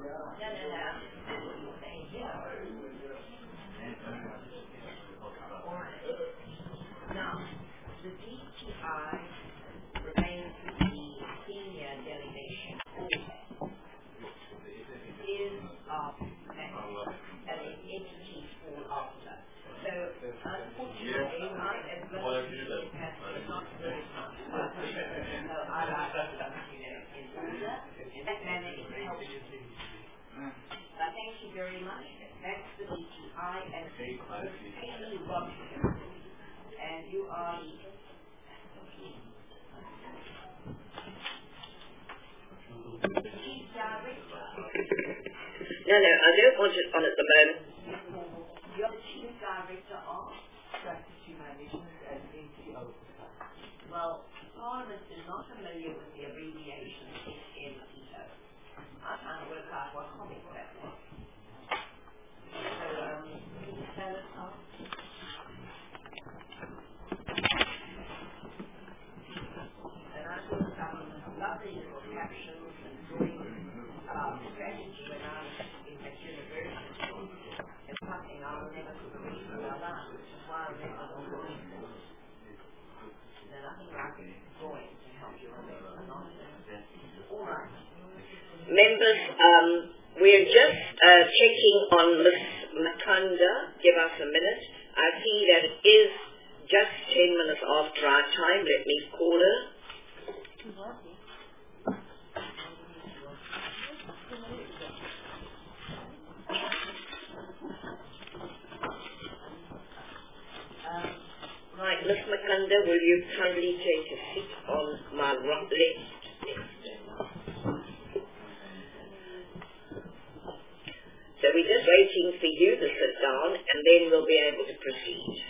Now, the DTI remains the senior delegation is an entity fall after. So, unfortunately, I as well has not very much. So I like in order. In that manner, it helps. Thank you very much. That's the DTI and Amy Robinson. And you are the chief director. No, I don't want it on at the moment. You're the chief director of strategy management and NCO. Well, Parliament is not familiar with the abbreviation SMEO. I'm trying to work out what comic that was. So, can you spell it out? And I put some lovely little captions and drawings about strategy when I was at university. It's something I will never could read in my life, which is why I read it on the weekend. There's nothing like drawing to help you remember nonsense. All right. Members, we're just checking on Miss Makanda. Give us a minute. I see that it is just 10 minutes after our time. Let me call her. Right, Miss Makanda, will you kindly take a seat on my left? So we're just waiting for you to sit down and then we'll be able to proceed.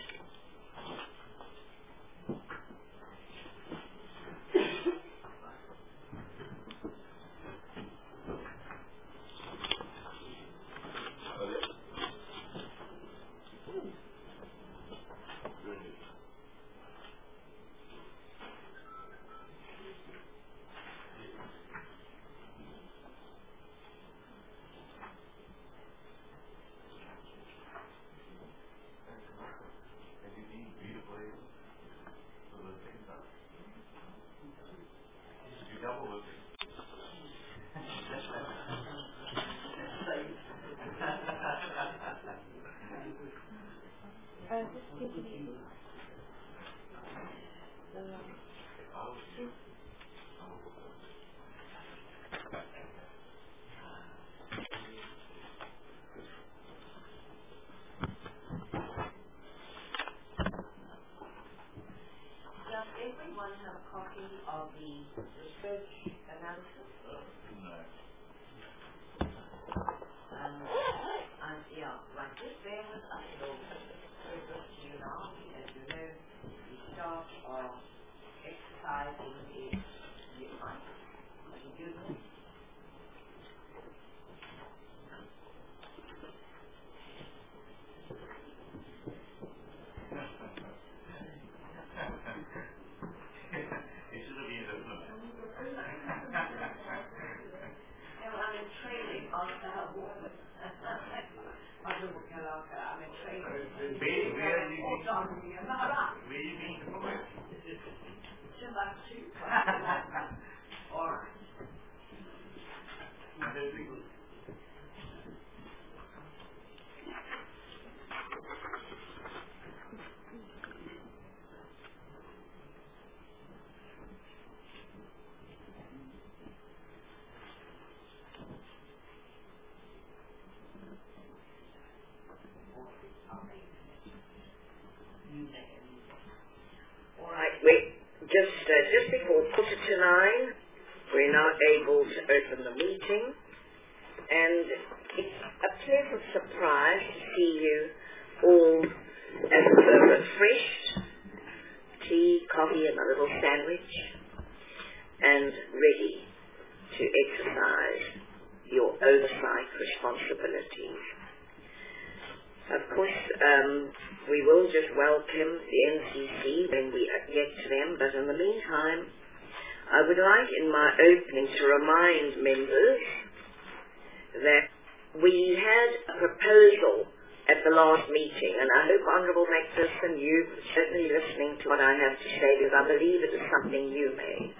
Does everyone have a copy of the research analysis? No. Yeah, right. Just bear with us. We'll prove this to you now. As you know, the start of exercising is year 1. You do this. It should have been the I'm in training after her walk. I'm in training. Where are you being promoted? Just like 2. All right. All right, just before 9:15, we're now able to open the meeting, and it's a pleasant surprise to see you all as it were refreshed, tea, coffee, and a little sandwich, and ready to exercise your oversight responsibilities. Of course, we will just welcome the NCC when we get to them, but in the meantime, I would like in my opening to remind members that proposal at the last meeting, and I hope, Honourable Macpherson, you're certainly listening to what I have to say, because I believe it is something you made.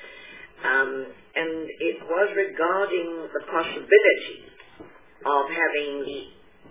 And it was regarding the possibility of having the,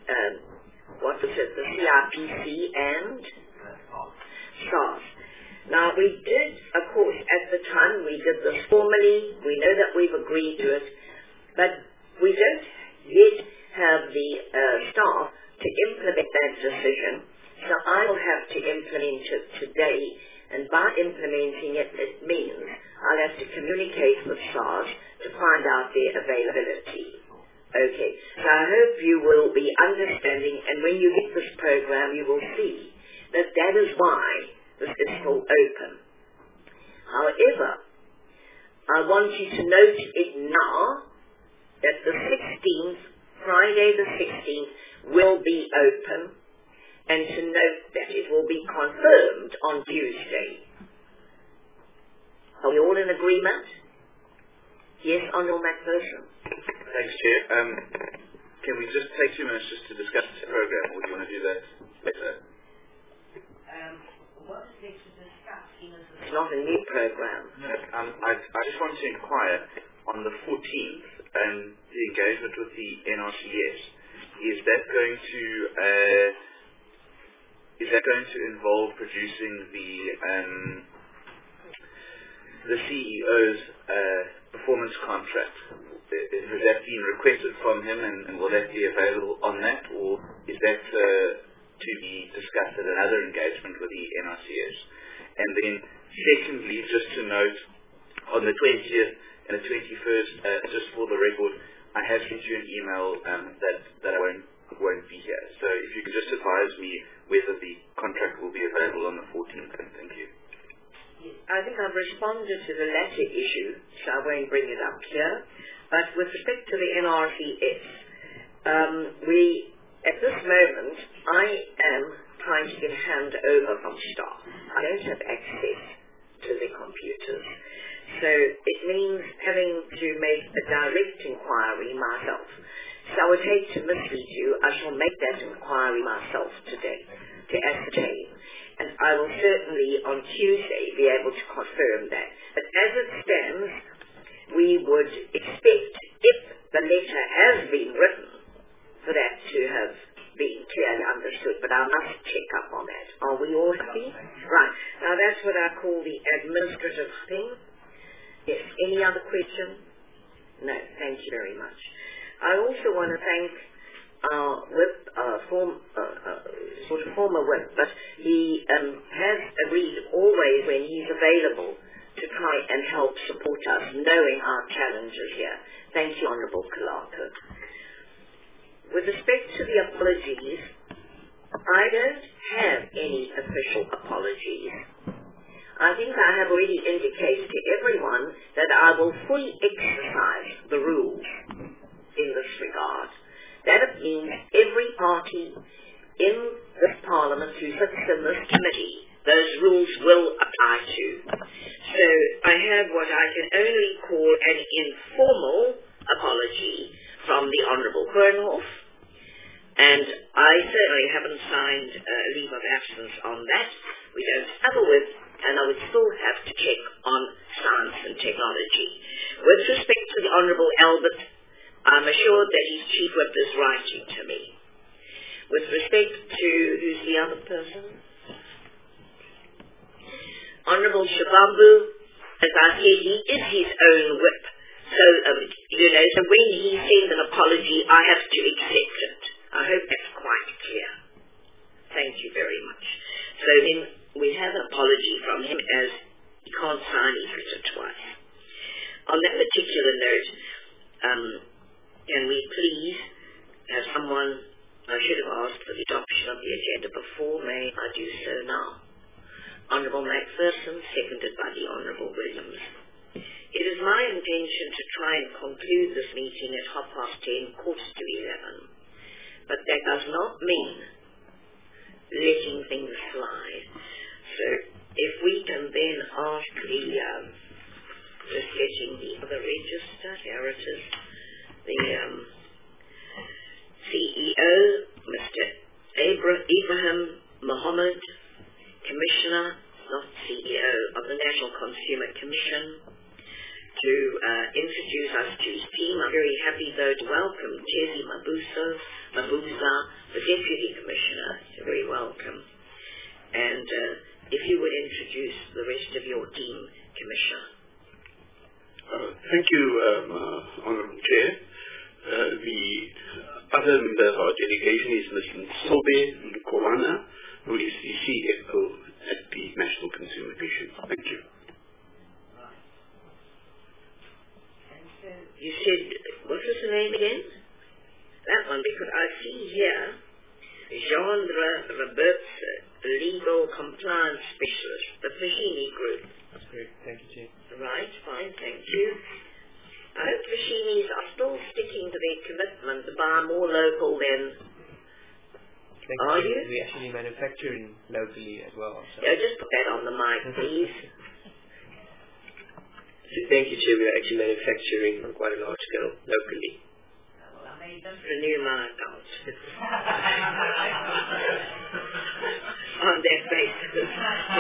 the CRPC and SARS. Now, we did, of course, at the time, we did this formally. We know that we've agreed to it, but we don't yet have the staff to implement that decision. So I will have to implement it today, and by implementing it, it means I'll have to communicate with SARS to find out their availability. Okay, so I hope you will be understanding, and when you get this program, you will see that that is why this is still open. However, I want you to note it now that the 16th, Friday the 16th, will be open, and to note that it will be confirmed on Tuesday. Are we all in agreement? Yes, Honourable Macpherson. Thanks, Chair. Can we just take 2 minutes just to discuss the program, or do you want to do that later? What is there to discuss? It's not a new program. No, I just want to inquire on the 14th, the engagement with the NRCS. Is that going to involve producing the CEO's performance contract? Has that been requested from him, and will that be available on that, or is that to be discussed at another engagement with the NRCS? And then, secondly, just to note, on the 20th and the 21st, just for the record, I have sent you an email that I won't be here. So if you could just advise me whether the contract will be available on the 14th, thank you. I think I've responded to the latter issue, so I won't bring it up here. But with respect to the NRCS, at this moment, I am trying to get a hand over from staff. I don't have access to the computers. So it means having to make a direct inquiry myself. So I would hate to mislead you. I shall make that inquiry myself today to ascertain. And I will certainly on Tuesday be able to confirm that. But as it stands, we would expect, if the letter has been written, for that to have been clearly understood. But I must check up on that. Are we all happy? Right. Now that's what I call the administrative thing. Yes. Any other question? No. Thank you very much. I also want to thank our whip, former whip, but he has agreed always when he's available to try and help support us, knowing our challenges here. Thank you, Honourable Kalaka. With respect to the apologies, I don't have any official apologies. I think I have already indicated to everyone that I will fully exercise the rules in this regard. That means every party in this Parliament who sits in this committee, those rules will apply to. So I have what I can only call an informal apology from the Honourable Kernhoff, and I certainly haven't signed a leave of absence on that. We don't have a whip, and I would still have to check on science and technology. With respect to the Honourable Albert, I'm assured that his chief whip is writing to me. With respect to, who's the other person? Honourable Shabambu, as I said, he is his own whip. So, so when he sends an apology, I have to accept it. I hope that's quite clear. Thank you very much. So then we have an apology from him as he can't sign his letter twice. On that particular note, can we please have someone, I should have asked for the adoption of the agenda before, may I do so now? Honourable Macpherson, seconded by the Honourable Williams. It is my intention to try and conclude this meeting at 10:15, 11:15. But that does not mean letting things slide. So if we can then ask the, just getting the other register, here it is, the CEO Mohammed, Commissioner, not CEO, of the National Consumer Commission, to introduce us to his team. I'm very happy, though, to welcome Chezi Mabuza, the Deputy Commissioner. You're very welcome. And if you would introduce the rest of your team, Commissioner. Thank you, Honourable Chair. The other member of our delegation is Ms. Sobe Nkowana, who is the CFO at the National Consumer Commission. Thank you. You said, what was the name again? That one, because I see here, Jean Roberts, Legal Compliance Specialist, the Fashini Group. That's great. Thank you, Chair. Right, fine, thank you. I hope Fashinis are still sticking to their commitment to buy more local than... Are you? We actually manufacturing locally as well. So. Yeah, just put that on the mic, please. Thank you, Chair. We are actually manufacturing on quite a large scale locally. Well, I may just renew my account. On that basis.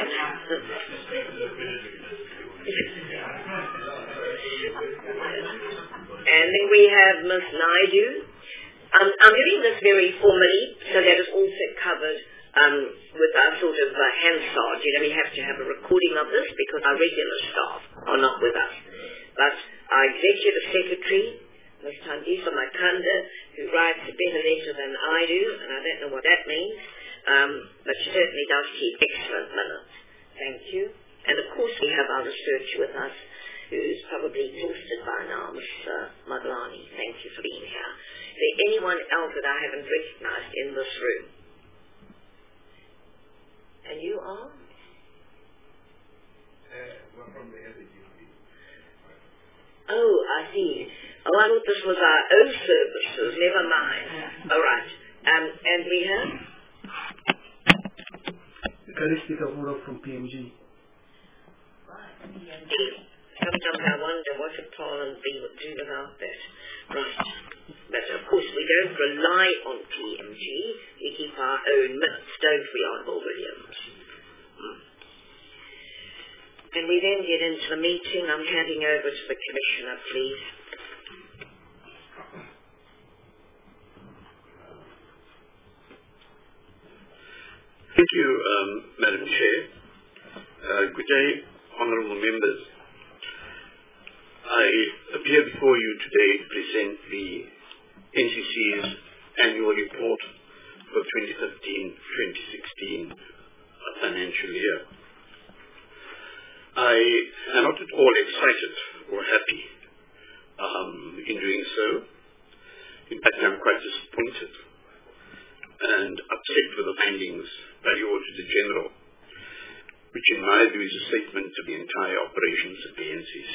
And then we have Ms. Naidu. I'm doing this very formally so that it's also covered with our sort of Hansard. You know, we have to have a recording of this because our regular staff are not with us. But our Executive Secretary, Ms. Tandisa Makanda, who writes a better letter than I do, and I don't know what that means, but she certainly does keep excellent minutes. Thank you. And of course we have our research with us, who's probably exhausted by now, Ms. Madlani. Thank you for being here. Is there anyone else that I haven't recognized in this room? And you are? We're from the LGP. Oh, I see. Oh, I thought this was our own services. Never mind. All right. And we have? Karistika Vora from PMG. Sometimes I wonder what would Parliament would do without that. Right. But of course we don't rely on PMG. We keep our own minutes, don't we, Honourable Williams? And we then get into the meeting. I'm handing over to the Commissioner, please. Thank you, Madam Chair. Good day, Honourable Members. I appear before you today to present the NCC's annual report for 2015-2016 financial year. I am not at all excited or happy in doing so. In fact, I'm quite disappointed and upset with the findings by the Auditor General, which in my view is a statement of the entire operations of the NCC.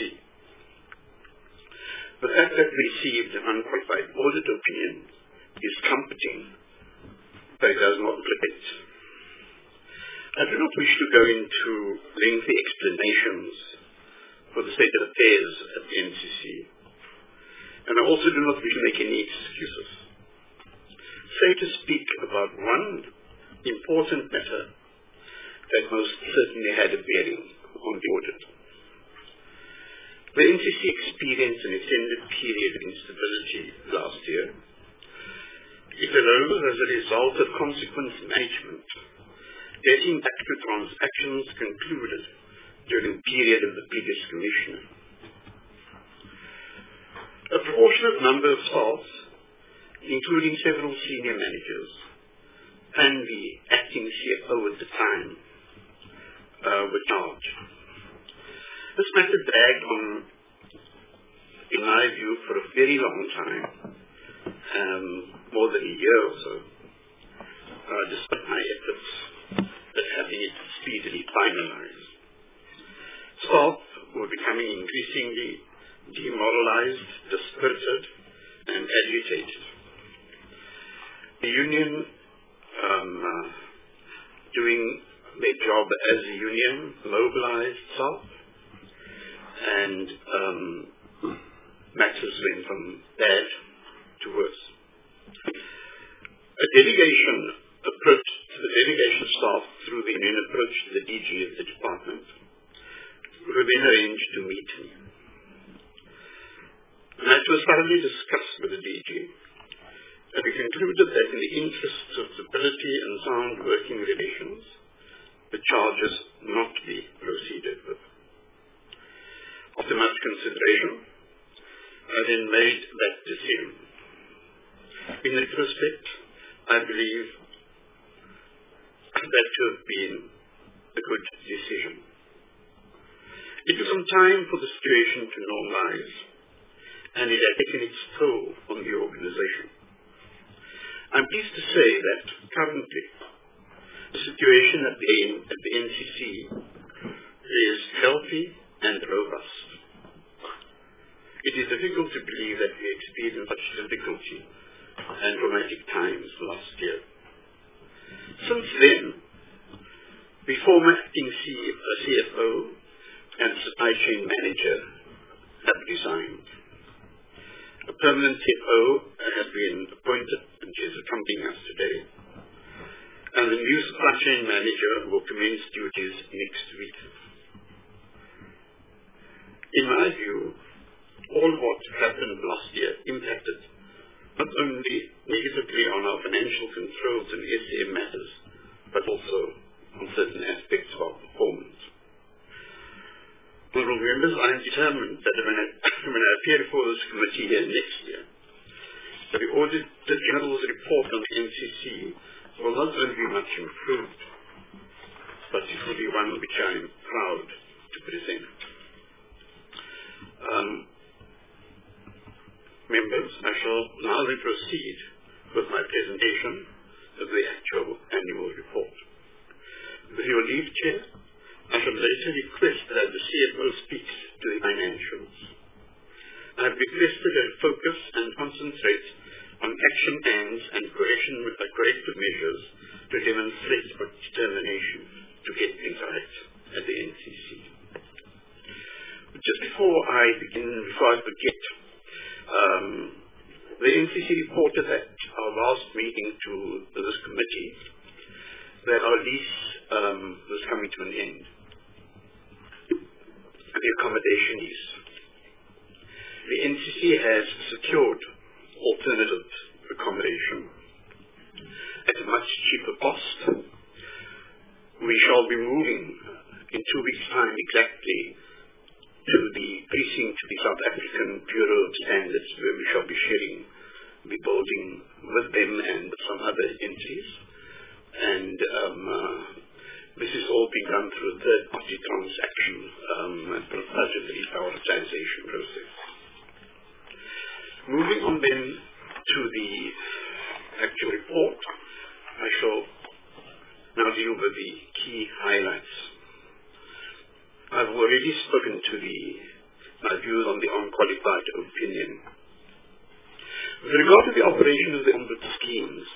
The fact that we received an unqualified audit opinion is comforting, but it does not reflect. I do not wish to go into lengthy explanations for the state of affairs at the NCC, and I also do not wish to make any excuses. So to speak about one important matter that most certainly had a bearing on the audit. The NCC experienced an extended period of instability last year. It arose as a result of consequence management, dating back to transactions concluded during the period of the previous Commissioner. A proportionate number of staff, including several senior managers and the acting CFO at the time, were charged. This matter dragged on, in my view, for a very long time, more than a year or so, despite my efforts at having it speedily finalized. Staff were becoming increasingly demoralized, dispirited, and agitated. The union, doing their job as a union, mobilized staff, and matters went from bad to worse. A delegation approached the delegation staff through the union approached the DG of the department, who then arranged to meet me. And it was thoroughly discussed with the DG, and we concluded that in the interests of stability and sound working relations, the charges not be proceeded with. After much consideration, I then made that decision. In retrospect, I believe that to have been a good decision. It took some time for the situation to normalize, and it had taken its toll on the organization. I'm pleased to say that currently the situation at the NCC is healthy and robust. It is difficult to believe that we experienced such difficulty and dramatic times last year. Since then, the former acting CFO and supply chain manager have resigned. A permanent CFO has been appointed, and she is accompanying us today. And the new supply chain manager will commence duties next week. In my view, all what happened last year impacted not only negatively on our financial controls and SCM matters, but also on certain aspects of our performance. Honourable members, I am determined that when I appear before this committee here next year, that the Auditor General's report on the NCC will not only be much improved, but it will be one which I am proud to present. Members, I shall now proceed with my presentation of the actual annual report. With your leave, Chair, I shall later request that the CFO speaks to the financials. I have requested that it focus and concentrate on action plans and corrective measures to demonstrate our determination to get things right at the NCC. Just before I forget, the NCC reported at our last meeting to this committee that our lease was coming to an end. The accommodation lease. The NCC has secured alternative accommodation at a much cheaper cost. We shall be moving in 2 weeks' time exactly to the precinct of the South African Bureau of Standards, where we shall be sharing the building with them and some other entities. And this is all being done through a third-party transaction as part of the prioritization process. Moving on then to the actual report, I shall now deal with the key highlights. I've already spoken to my views on the unqualified opinion. With regard to the operation of the Ombuds schemes,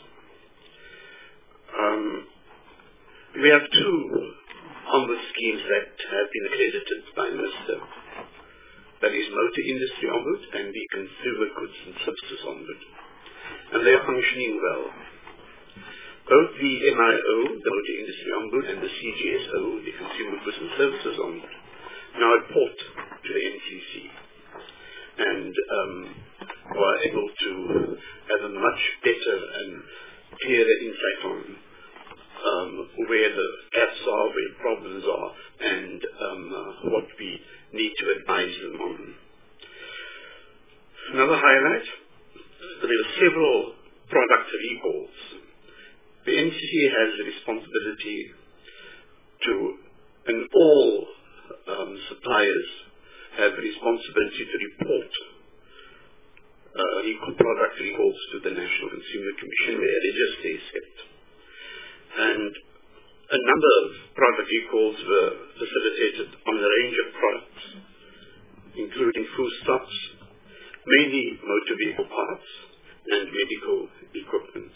we have 2 Ombuds schemes that have been accredited by Minister. That is Motor Industry Ombud and the Consumer Goods and Services Ombud. And they are functioning well. Both the MIO, the Motor Industry Ombud, and the CGSO, the Consumer Goods and Services Ombud, now report to the NCC and are able to have a much better and clearer insight on where the gaps are, where problems are, and what we need to advise them on. Another highlight, there are several product recalls. The NCC has the responsibility to, and all suppliers have the responsibility to report product recalls to the National Consumer Commission where register is kept. And a number of product recalls were facilitated on a range of products, including foodstuffs, mainly motor vehicle parts, and medical equipment.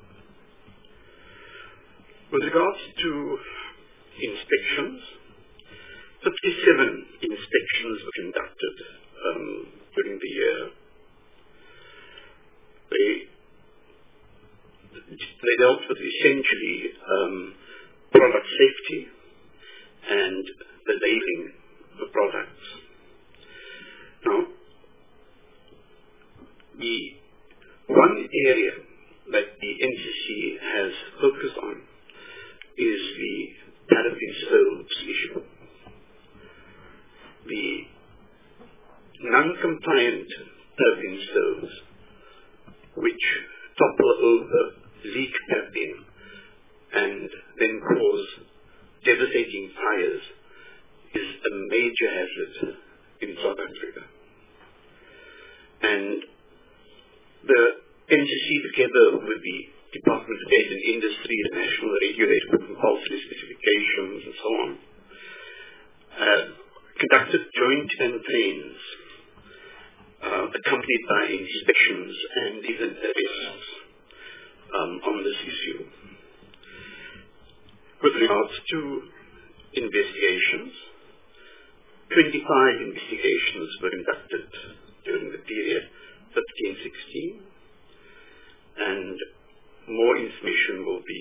With regards to inspections, 57 inspections were conducted during the year. they dealt with essentially product safety and the labeling of products. Now, the one area that the NCC has focused on is the paraffin stoves issue. The non-compliant paraffin stoves, which topple over, leak paraffin, and then cause devastating fires, is a major hazard in South Africa. And the NCC, together with the Department of Trade and Industry, the National Regulator for Compulsory Specifications, and so on, conducted joint campaigns accompanied by inspections and even arrests on this issue. With regards to investigations, 25 investigations were conducted during the period 15-16, and more information will be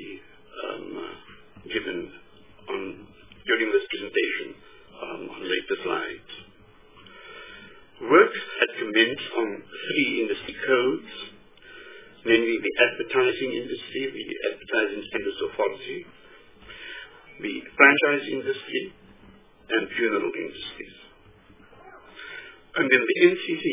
given during this presentation on later slides. Work had commenced on 3 industry codes, namely the advertising industry, the Advertising Standards Authority, the franchise industry, and funeral industries. And then the NCC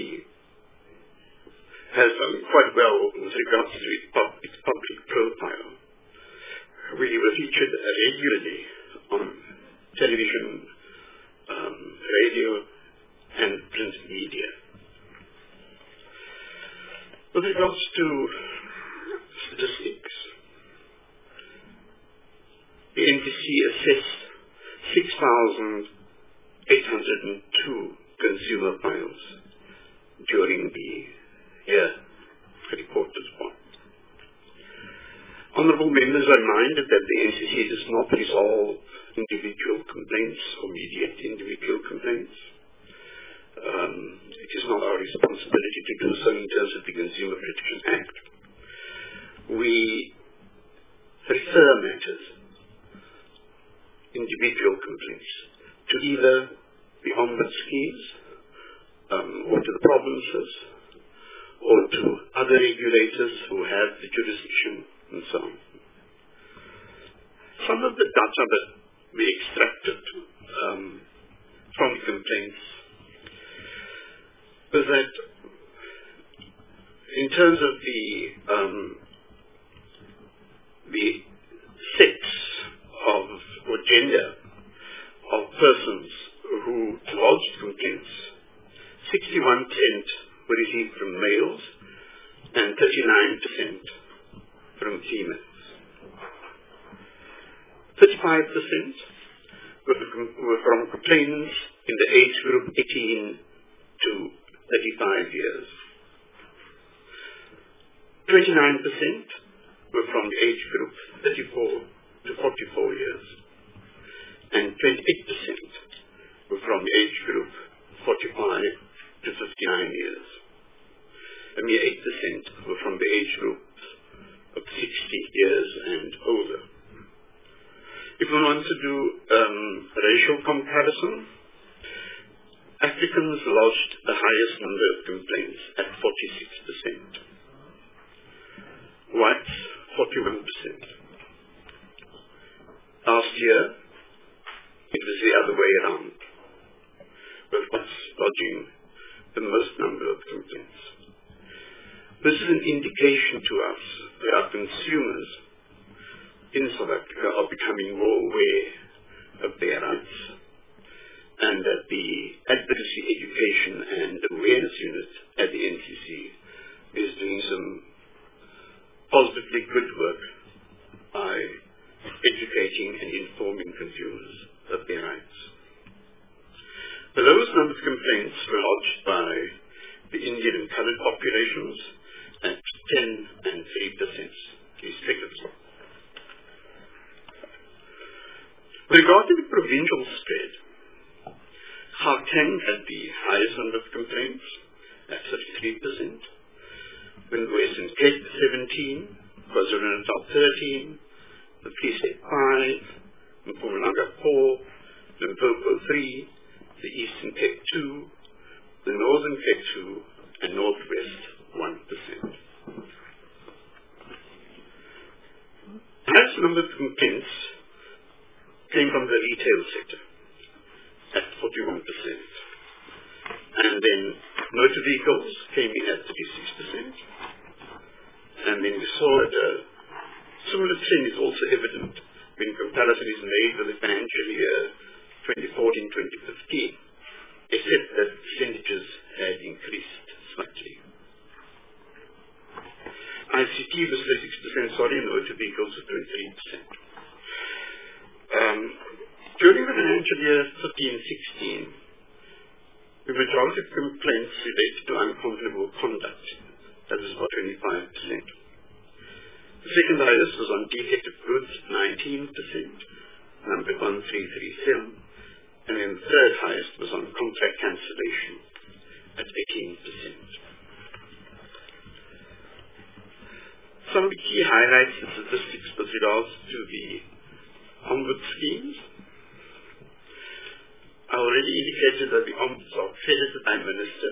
has done quite well with regards to its public profile. We were featured regularly on television, radio, and print media. With regards to statistics, the NCC assessed 6,802 consumer files during the year reported upon. Honourable members are reminded that the NCC does not resolve individual complaints or mediate individual complaints. It is not our responsibility to do so in terms of the Consumer Protection Act. We refer matters, individual complaints, to either the ombuds schemes or to the provinces or to other regulators who have the jurisdiction and so on. Some of the data that we extracted from the complaints was that in terms of the sex of or gender of persons who lodged complaints, 61% were received from males and 39% from females. 35% were from complainants in the age group 18 to 35 years. 29% were from the age group 34 to 44 years. And 28% were from the age group 45 to 59 years. A mere 8% were from the age group of 60 years and older. If one wants to do racial comparison, Africans lodged the highest number of complaints at 46%. Whites, 41%. Last year, it was the other way around, with whites lodging the most number of complaints. This is an indication to us that our consumers in South Africa are becoming more aware of their rights, and that the advocacy education and awareness unit at the NCC is doing some positively good work by educating and informing consumers of their rights. The lowest number of complaints were lodged by the Indian and coloured populations at 10 and 3% respectively. Regarding the provincial spread, Gauteng had the highest number of complaints at 33%, when Western Cape 17, KwaZulu-Natal 13, the Free State 5, Mpumalanga 4, Limpopo 3, the Eastern Cape 2, the Northern Cape 2, and Northwest 1%. Highest number of complaints came from the retail sector at 41%. And then motor vehicles came in at 36%. And then we saw that a similar trend is also evident when comparison is made with the financial year 2014-2015, except that percentages had increased slightly. ICT was 36%, and motor vehicles was 23%. During the financial year 15-16, the majority of complaints related to uncontrollable conduct. That was about 25%. The second highest was on defective goods, 19%, number 1337, and then the third highest was on contract cancellation at 18%. Some of the key highlights and statistics with regards to the Ombuds schemes. I already indicated that the Ombuds are accredited by Minister,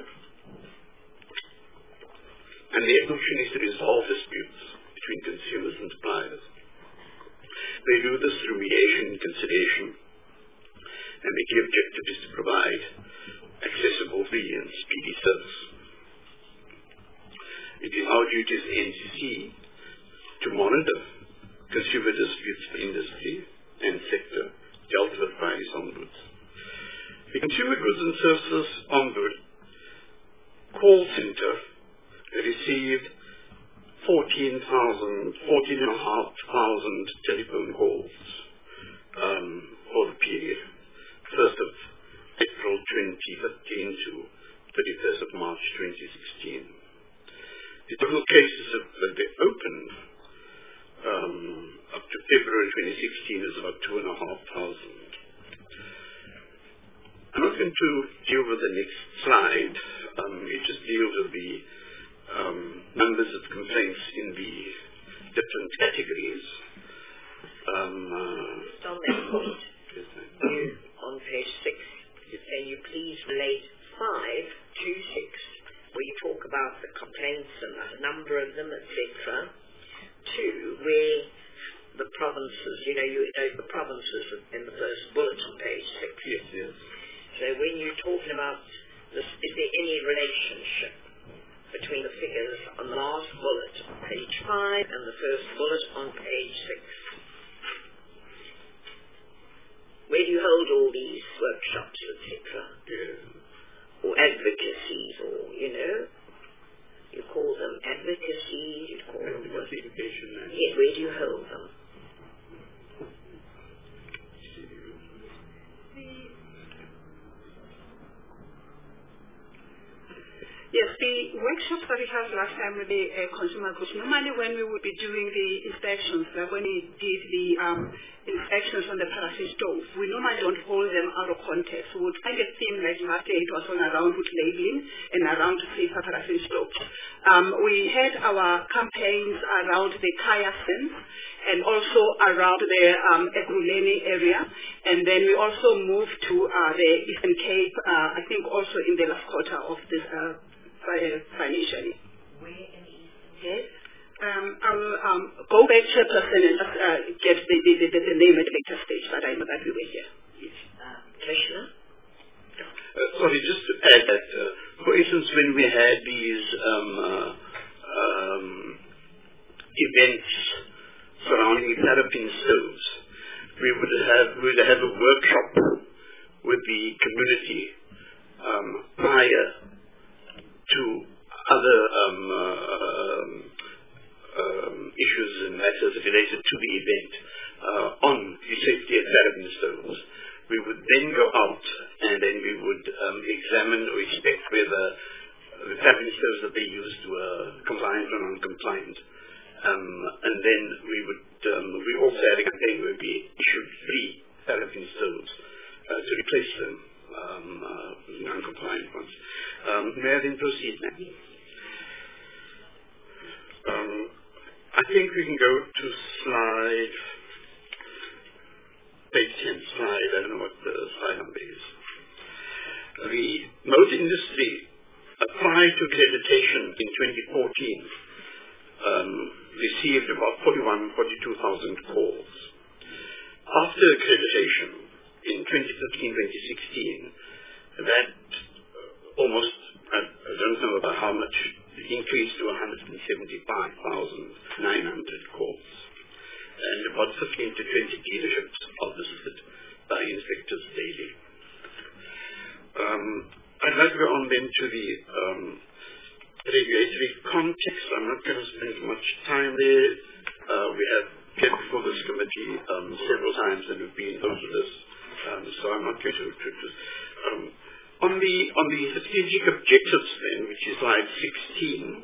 and their function is to resolve disputes between consumers and suppliers. They do this through mediation and conciliation, and the key objective is to provide accessible, free and speedy service. It is our duty as the NCC to monitor consumer disputes for industry and sector dealt with by its Ombuds. The Consumer Goods and Services Ombud call center received 14,500 telephone calls for the period 1st of April 2015 to 31st of March 2016. The total cases that they opened up to February 2016 is about 2,500. I'm not going to deal with the next slide. It just deals with the numbers of complaints in the different categories. Just on that point, you, on page 6, can you please relate 5 to 6, where you talk about the complaints and the number of them, etc., to where the provinces, you know the provinces in the first bullet on page 6. Yes. So when you're talking about this, is there any relationship between the figures on the last bullet on page 5 and the first bullet on page 6? Where do you hold all these workshops, etc.? Or advocacies, or, you call them advocacies, you call them education. Yes, where do you hold them? Yes, the workshops that we had last time with the consumer goods, normally when we would be doing the inspections, like when we did the inspections on the paraffin stove, we normally don't hold them out of context. We would kind of theme like last year it was all around with labeling and around safer paraffin stoves. We had our campaigns around the Kaya Sense and also around the Ekurhuleni area, and then we also moved to the Eastern Cape, I think also in the last quarter of this financially. Where in the Eastern Yes? I will go back to a person and just get the name at a later stage, but I know that we were here. Yes. Krishna? Sorry, just to add that, for instance, when we had these events surrounding paraffin stoves, we would have a workshop with the community prior to other issues and matters related to the event on the safety of paraffin stoves. We would then go out and then we would examine or inspect whether the paraffin stoves that they used were compliant or non-compliant. And then we also had a campaign where we issued 3 paraffin stoves to replace them, non-compliant ones. May I then proceed now? I think we can go to slide, page 10 slide, I don't know what the slide number is. The motor industry applied to accreditation in 2014, received about 42,000 calls. After accreditation in 2015-2016, that almost, I don't know about how much, increased to 175,900 calls. And about 15 to 20 dealerships are visited by inspectors daily. I'd like to go on then to the regulatory context. I'm not going to spend much time there. We have get before this committee several times and we've been over this, so I'm not going to on the strategic objectives then, which is slide 16.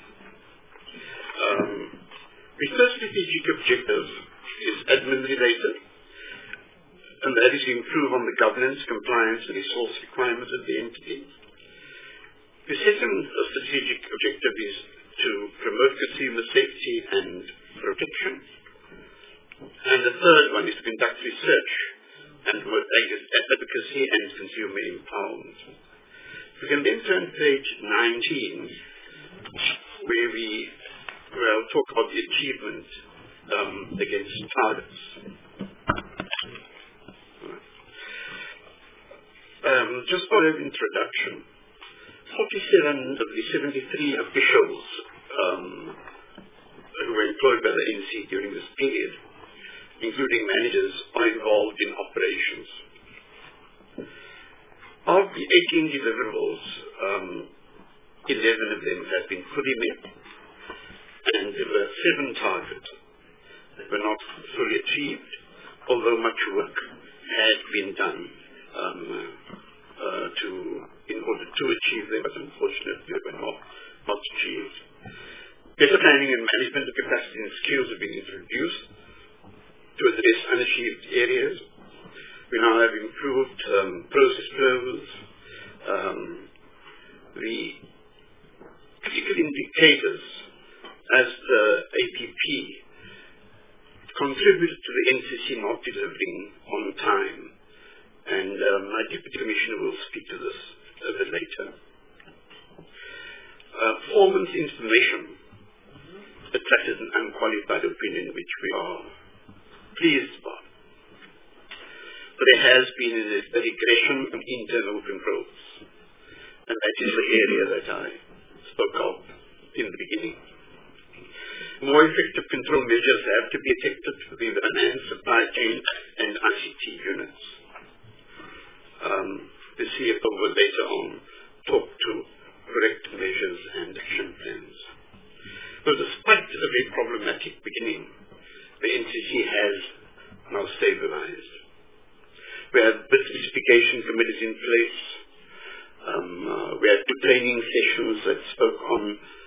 The first strategic objective is admin related, and that is to improve on the governance, compliance and resource requirements of the entity. The second strategic objective is to promote consumer safety and protection. And the third one is to conduct research and promote advocacy and consumer empowerment. We can then turn to page 19, where I'll talk about the achievement against targets. Just for an introduction, 47 of the 73 officials who were employed by the NC during this period, including managers, are involved in operations. Of the 18 deliverables, 11 of them have been fully met, and there were 7 targets that were not fully achieved, although much work had been done in order to achieve them, but unfortunately they were not achieved. Better planning and management of capacity and skills have been introduced to address unachieved areas. We now have improved process flows. The critical indicators as the APP contributed to the NCC not delivering on time, and my Deputy Commissioner will speak to this a bit later. Performance information attracted an unqualified opinion, which we are pleased about. But there has been a regression in internal controls, and that is the area that I spoke of in the beginning. More effective control measures have to be effective within the finance, supply chain, and ICT units. The CFO will later on talk to corrective measures and action plans. So despite a very problematic beginning, the NCC has now stabilized. We have specification committees in place. We had 2 training sessions that spoke on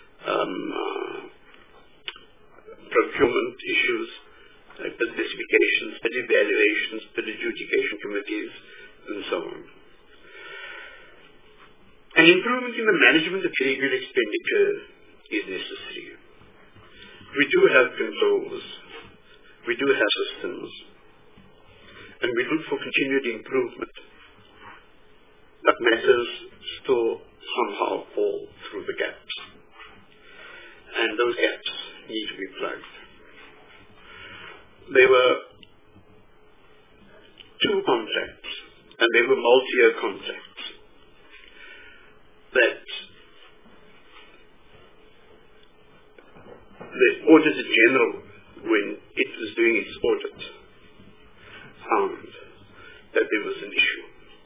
procurement issues, like the specifications, the evaluations, the adjudication committees, and so on. An improvement in the management of regular expenditure is necessary. We do have controls, we do have systems, and we look for continued improvement. But matters still somehow fall through the gaps. And those gaps need to be plugged. There were 2 contracts, and they were multi-year contracts, that the Auditor General, when it was doing its audit, found that there was an issue.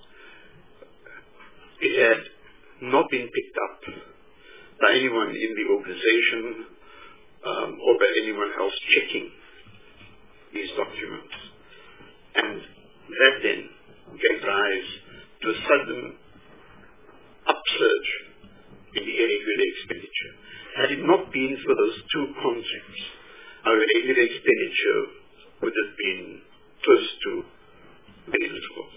It had not been picked up by anyone in the organization or by anyone else checking these documents. And that then gave rise to a sudden upsurge in the irregular expenditure. Had it not been for those 2 contracts, our regular expenditure would have been close to very little.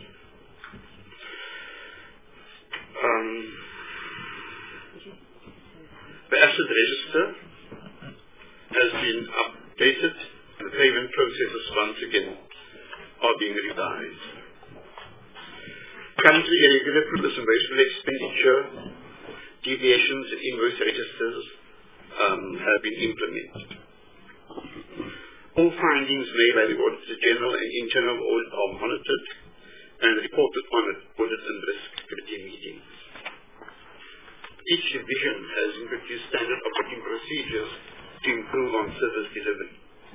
The asset register has been updated, and the payment processes once again are being revised. Currently, irregular progress and wasteful expenditure deviations in invoice registers have been implemented. All findings made by the Auditor General and internal audit are monitored and reported on at Audit and Risk Committee meetings. Each division has introduced standard operating procedures to improve on service delivery.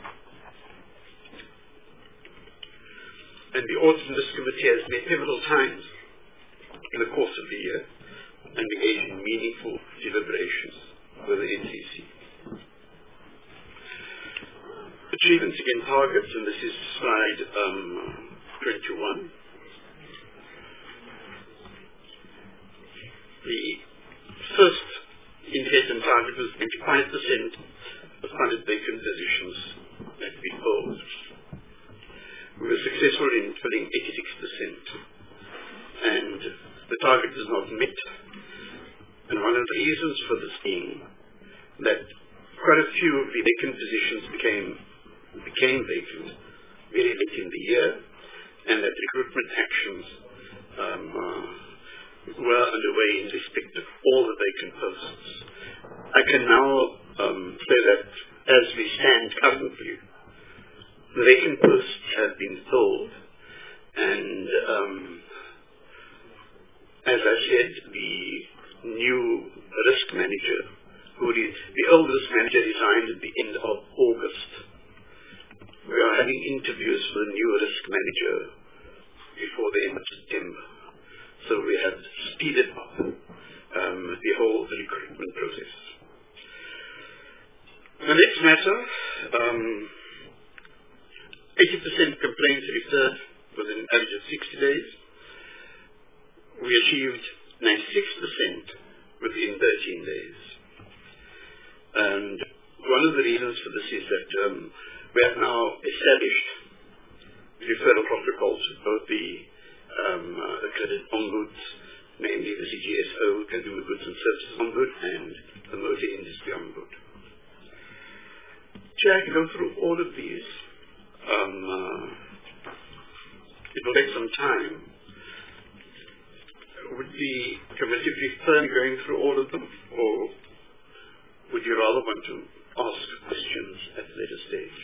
And the Audit and Risk Committee has met several times in the course of the year and engaged in meaningful deliberations with the NCC. Achievements against targets, and this is slide 21. The first indicator target was 25% of funded vacant positions that we filled. We were successful in filling 86%, and the target was not met. And one of the reasons for this being that quite a few of the vacant positions became vacant very late in the year, and that recruitment actions were underway in respect of all the vacant posts. I can now say that as we stand currently, the vacant posts have been filled, and as I said, the new risk manager, the old risk manager resigned at the end of August. We are having interviews for the new risk manager before the end of September. So we have speeded up the whole recruitment process. The next matter, 80% complaints referred within an average of 60 days. We achieved 96% within 13 days. And one of the reasons for this is that we have now established referral protocols with both the accredited ombuds, namely the CGSO, Consumer Goods and Services Ombud, and the Motor Industry Ombud. Chair, I can go through all of these. It will take some time. Would the committee prefer going through all of them, or would you rather want to ask questions at a later stage?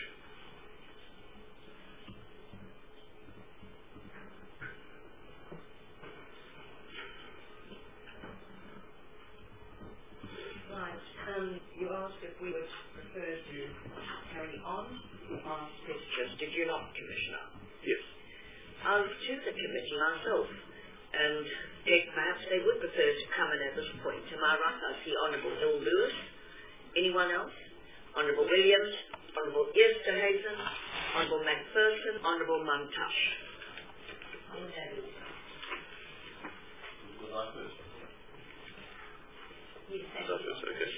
You asked if we would prefer to carry on or ask questions. Did you not, Commissioner? Yes. I was to the committee myself, and perhaps they would prefer to come in at this point. Am I right? I see Honourable Hill Lewis. Anyone else? Honourable Williams, Honourable Esterhazen, Honourable McPherson, Honourable Muntash. Okay.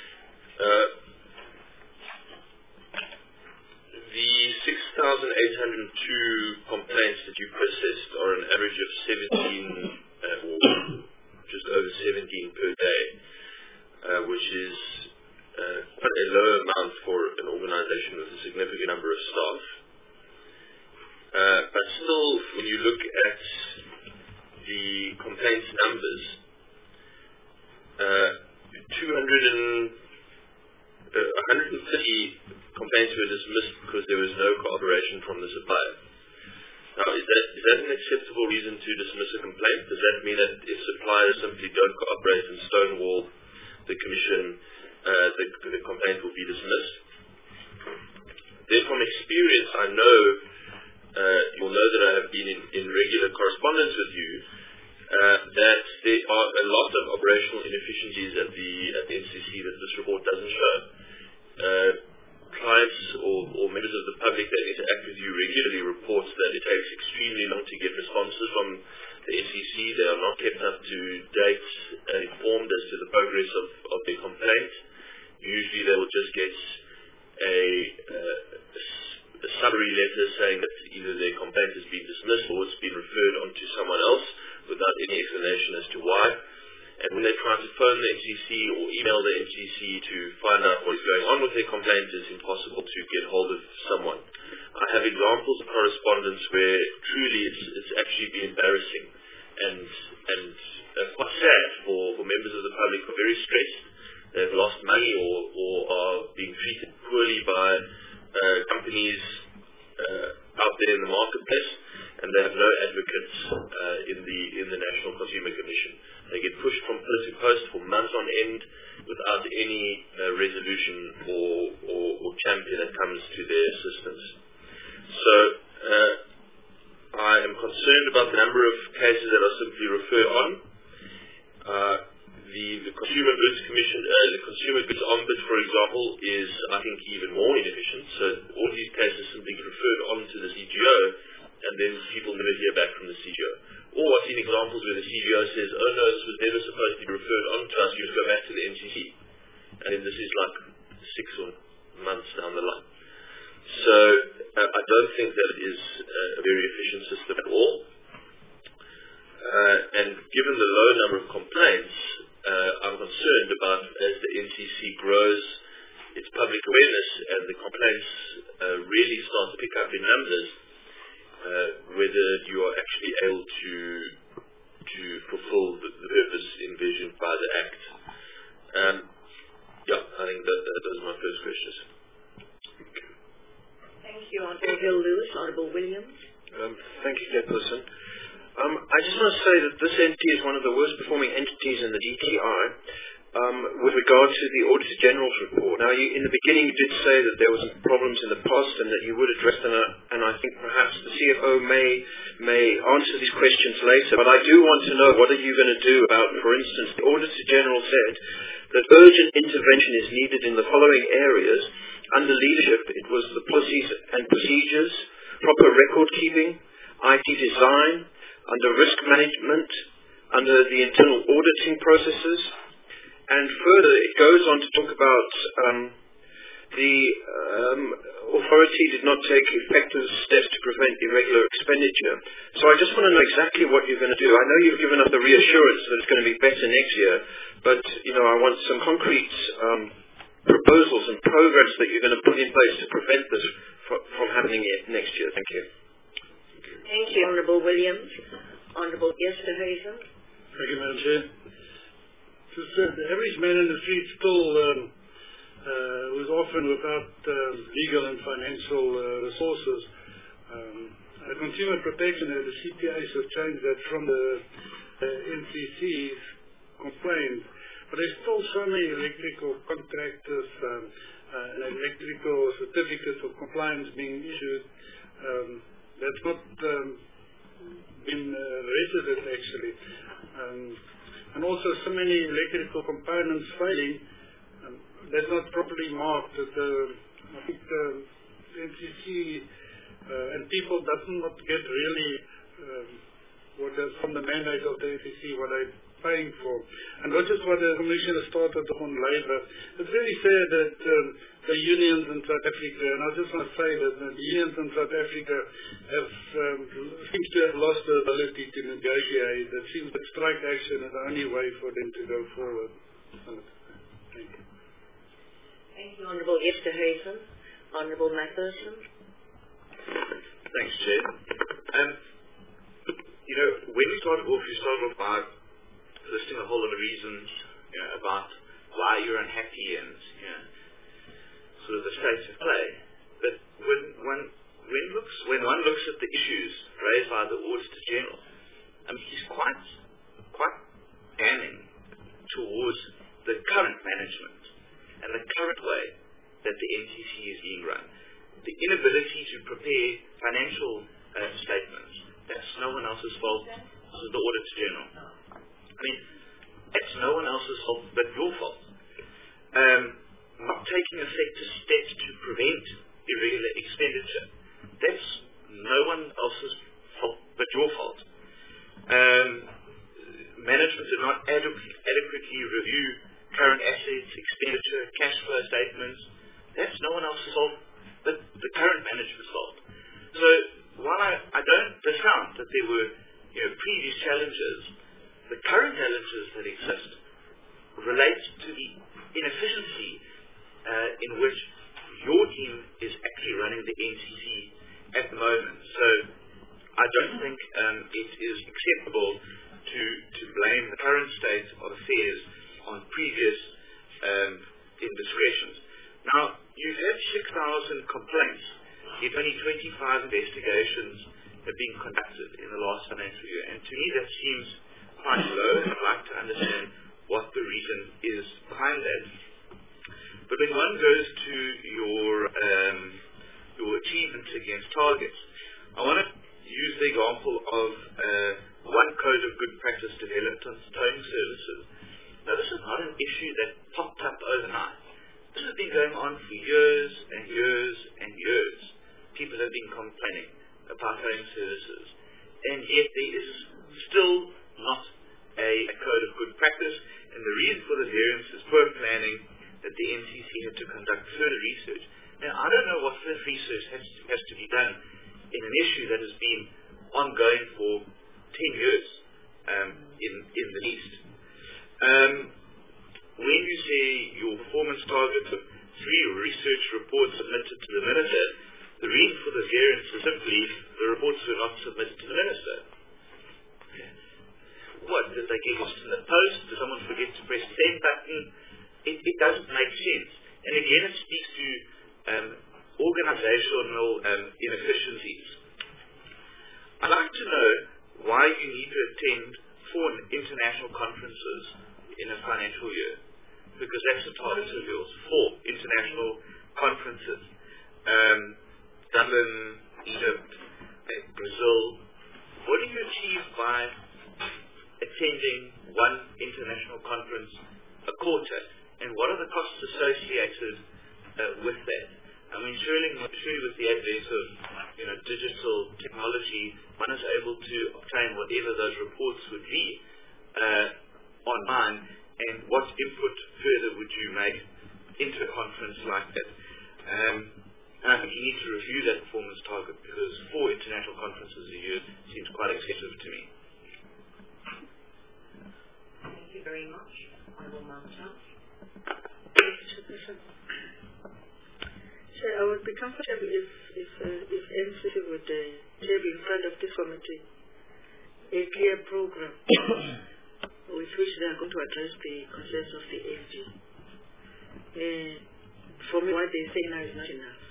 The 6,802 complaints that you processed are an average of 17, or just over 17 per day, which is quite a low amount for an organization with a significant number of staff. But still, when you look at the complaints numbers, 130 complaints were dismissed because there was no cooperation from the supplier. Now, is that an acceptable reason to dismiss a complaint? Does that mean that if suppliers simply don't cooperate and stonewall the commission, the complaint will be dismissed? Then from experience, I know, you'll know that I have been in regular correspondence with you, that there are a lot of operational inefficiencies at the NCC that this report doesn't show. Clients or members of the public that interact with you regularly reports that it takes extremely long to get responses from the NCC. They are not kept up to date and informed as to the progress of their complaint. Usually they will just get a summary letter saying that either their complaint has been dismissed or it's been referred on to someone else without any explanation as to why. And when they're trying to phone the MCC or email the MCC to find out what is going on with their complaint, it's impossible to get hold of someone. I have examples of correspondence where truly it's actually been embarrassing and quite sad for members of the public who are very stressed. They've lost money or are being treated poorly by companies out there in the marketplace, and they have no advocates in the National Consumer Commission. They get pushed from post to post for months on end without any resolution or champion that comes to their assistance. So I am concerned about the number of cases that are simply referred on. The Consumer Goods Commission, the Consumer Goods Ombuds, for example, is, I think, even more inefficient. So all these cases simply get referred on to the CGO, and then people never hear back from the CGO. Or I've seen examples where the CGO says, oh no, this was never supposed to be referred on to us, you have to go back to the MCC. And then this is like 6 months down the line. So I don't think that it is a very efficient system at all. And given the low number of complaints, I'm concerned about as the NCC grows its public awareness and the complaints really start to pick up in numbers, whether you are actually able to fulfill the purpose envisioned by the Act. I think those are my first questions. Thank you, Honourable Bill Lewis. Honourable Williams. Thank you, Chairperson. I just want to say that this entity is one of the worst performing entities in the DTI with regard to the Auditor General's report. Now, in the beginning you did say that there were some problems in the past and that you would address them, and I think perhaps the CFO may answer these questions later, but I do want to know what are you going to do about, for instance, the Auditor General said that urgent intervention is needed in the following areas. Under leadership, it was the policies and procedures, proper record keeping, IT design, under risk management, under the internal auditing processes, and further it goes on to talk about the authority did not take effective steps to prevent irregular expenditure. So I just want to know exactly what you're going to do. I know you've given us the reassurance that it's going to be better next year, but I want some concrete proposals and programs that you're going to put in place to prevent this from happening next year. Thank you. Thank you, Honourable Williams. Honourable Esterhuizen. Thank you, Madam Chair. The average man in the street still was often without legal and financial resources. Consumer protection, the CPAs have changed that from the NCC's complaints, but there's still so many electrical contractors and electrical certificates of compliance being issued that's not been registered actually. And also so many electrical components failing that's not properly marked. I think the NCC and people does not get really from the mandate of the NCC what they're paying for. And which is what the Commissioner started on labour. It's very sad that the unions in South Africa, and I just want to say that the unions in South Africa seem to have lost the ability to negotiate. It seems that strike action is the only way for them to go forward. Thank you. Thank you, Honourable Esterhuizen. Honourable Macpherson. Thanks, Chair. When we started off by listing a whole lot of reasons about why you're unhappy and sort of the state of play. But when one looks at the issues raised by the Auditor General, he's quite damning towards the current management and the current way that the NCC is being run. The inability to prepare financial statements, that's no one else's fault. This is the Auditor General. It's no one else's fault but your fault. Not taking effective steps to prevent irregular expenditure, that's no one else's fault but your fault. Management did not adequately review current assets, expenditure, cash flow statements. That's no one else's fault but the current management's fault. So while I don't discount that there were previous challenges, the current challenges that exist relate to the inefficiency in which your team is actually running the NCC at the moment. So I don't think it is acceptable to blame the current state of affairs on previous indiscretions. Now, you've had 6,000 complaints, yet only 25 investigations have been conducted in the last financial year. And to me that seems quite low, and I'd like to understand what the reason is behind that. But when one goes to your achievements against targets, I want to use the example of one code of good practice developed on towing services. Now, this is not an issue that popped up overnight. This has been going on for years and years and years. People have been complaining about towing services, and yet there is still not a code of good practice, and the reason for the variance is poor planning that the NCC had to conduct further research. Now, I don't know what further research has to be done in an issue that has been ongoing for 10 years in the East. When you say your performance target of 3 research reports submitted to the Minister, the reason for the variance is simply the reports were not submitted to the Minister. What, did they get lost in the post? Did someone forget to press the send button? It doesn't make sense. And again, it speaks to organizational inefficiencies. I'd like to know why you need to attend 4 international conferences in a financial year, because that's the target of yours, 4 international conferences. Dublin, Egypt, Brazil. What do you achieve by attending 1 international conference a quarter, and what are the costs associated with that? I mean, surely with the advent of digital technology, one is able to obtain whatever those reports would be online, and what input further would you make into a conference like that? And I think you need to review that performance target, because 4 international conferences a year seems quite excessive to me. Thank you very much. Honourable Mantas. So I would be comfortable if NCC would table in front of this committee a clear program with which they are going to address the concerns of the AG. For me, what they say now is not enough.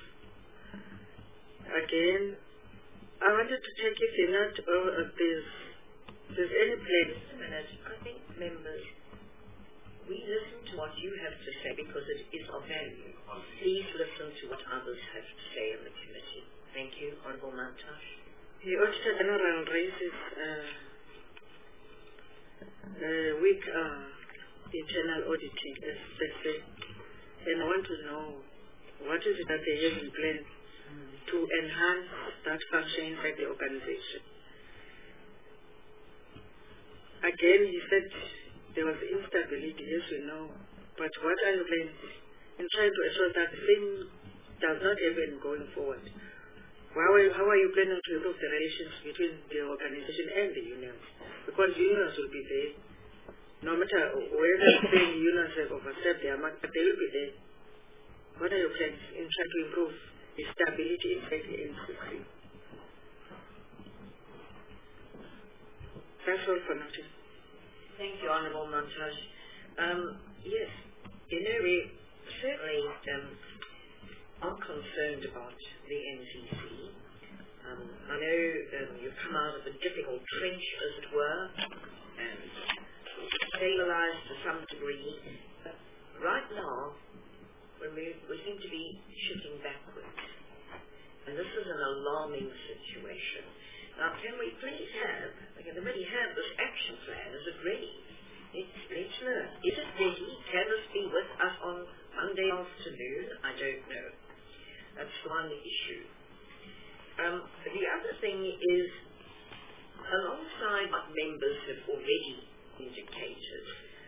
Again, I wanted to check if there's any place. I think members, we listen to what you have to say because it is of value. Please listen to what others have to say in the committee. Thank you. Honourable Mantas. The Auditor General raises weak internal auditing, as they say, and I want to know what is it that they have in plan to enhance that function inside the organization. Again, he said there was instability, yes we know, but what are you planning in trying to ensure that the same does not happen going forward? How are you planning to improve the relations between the organization and the unions? Because unions will be there. No matter whether the unions have overstepped their mark, but they will be there. What are your plans in trying to improve the stability inside the NCC? That's all for now. Thank you, Honourable Mantas. Yes, we certainly are concerned about the NCC. I know you've come out of a difficult trench, as it were, and stabilised to some degree. But right now, we seem to be shifting backwards. And this is an alarming situation. Now, can we please already have this action plan? Is it ready? Let's learn. Is it ready? Can this be with us on Monday afternoon? I don't know. That's one issue. The other thing is, alongside what members have already indicated,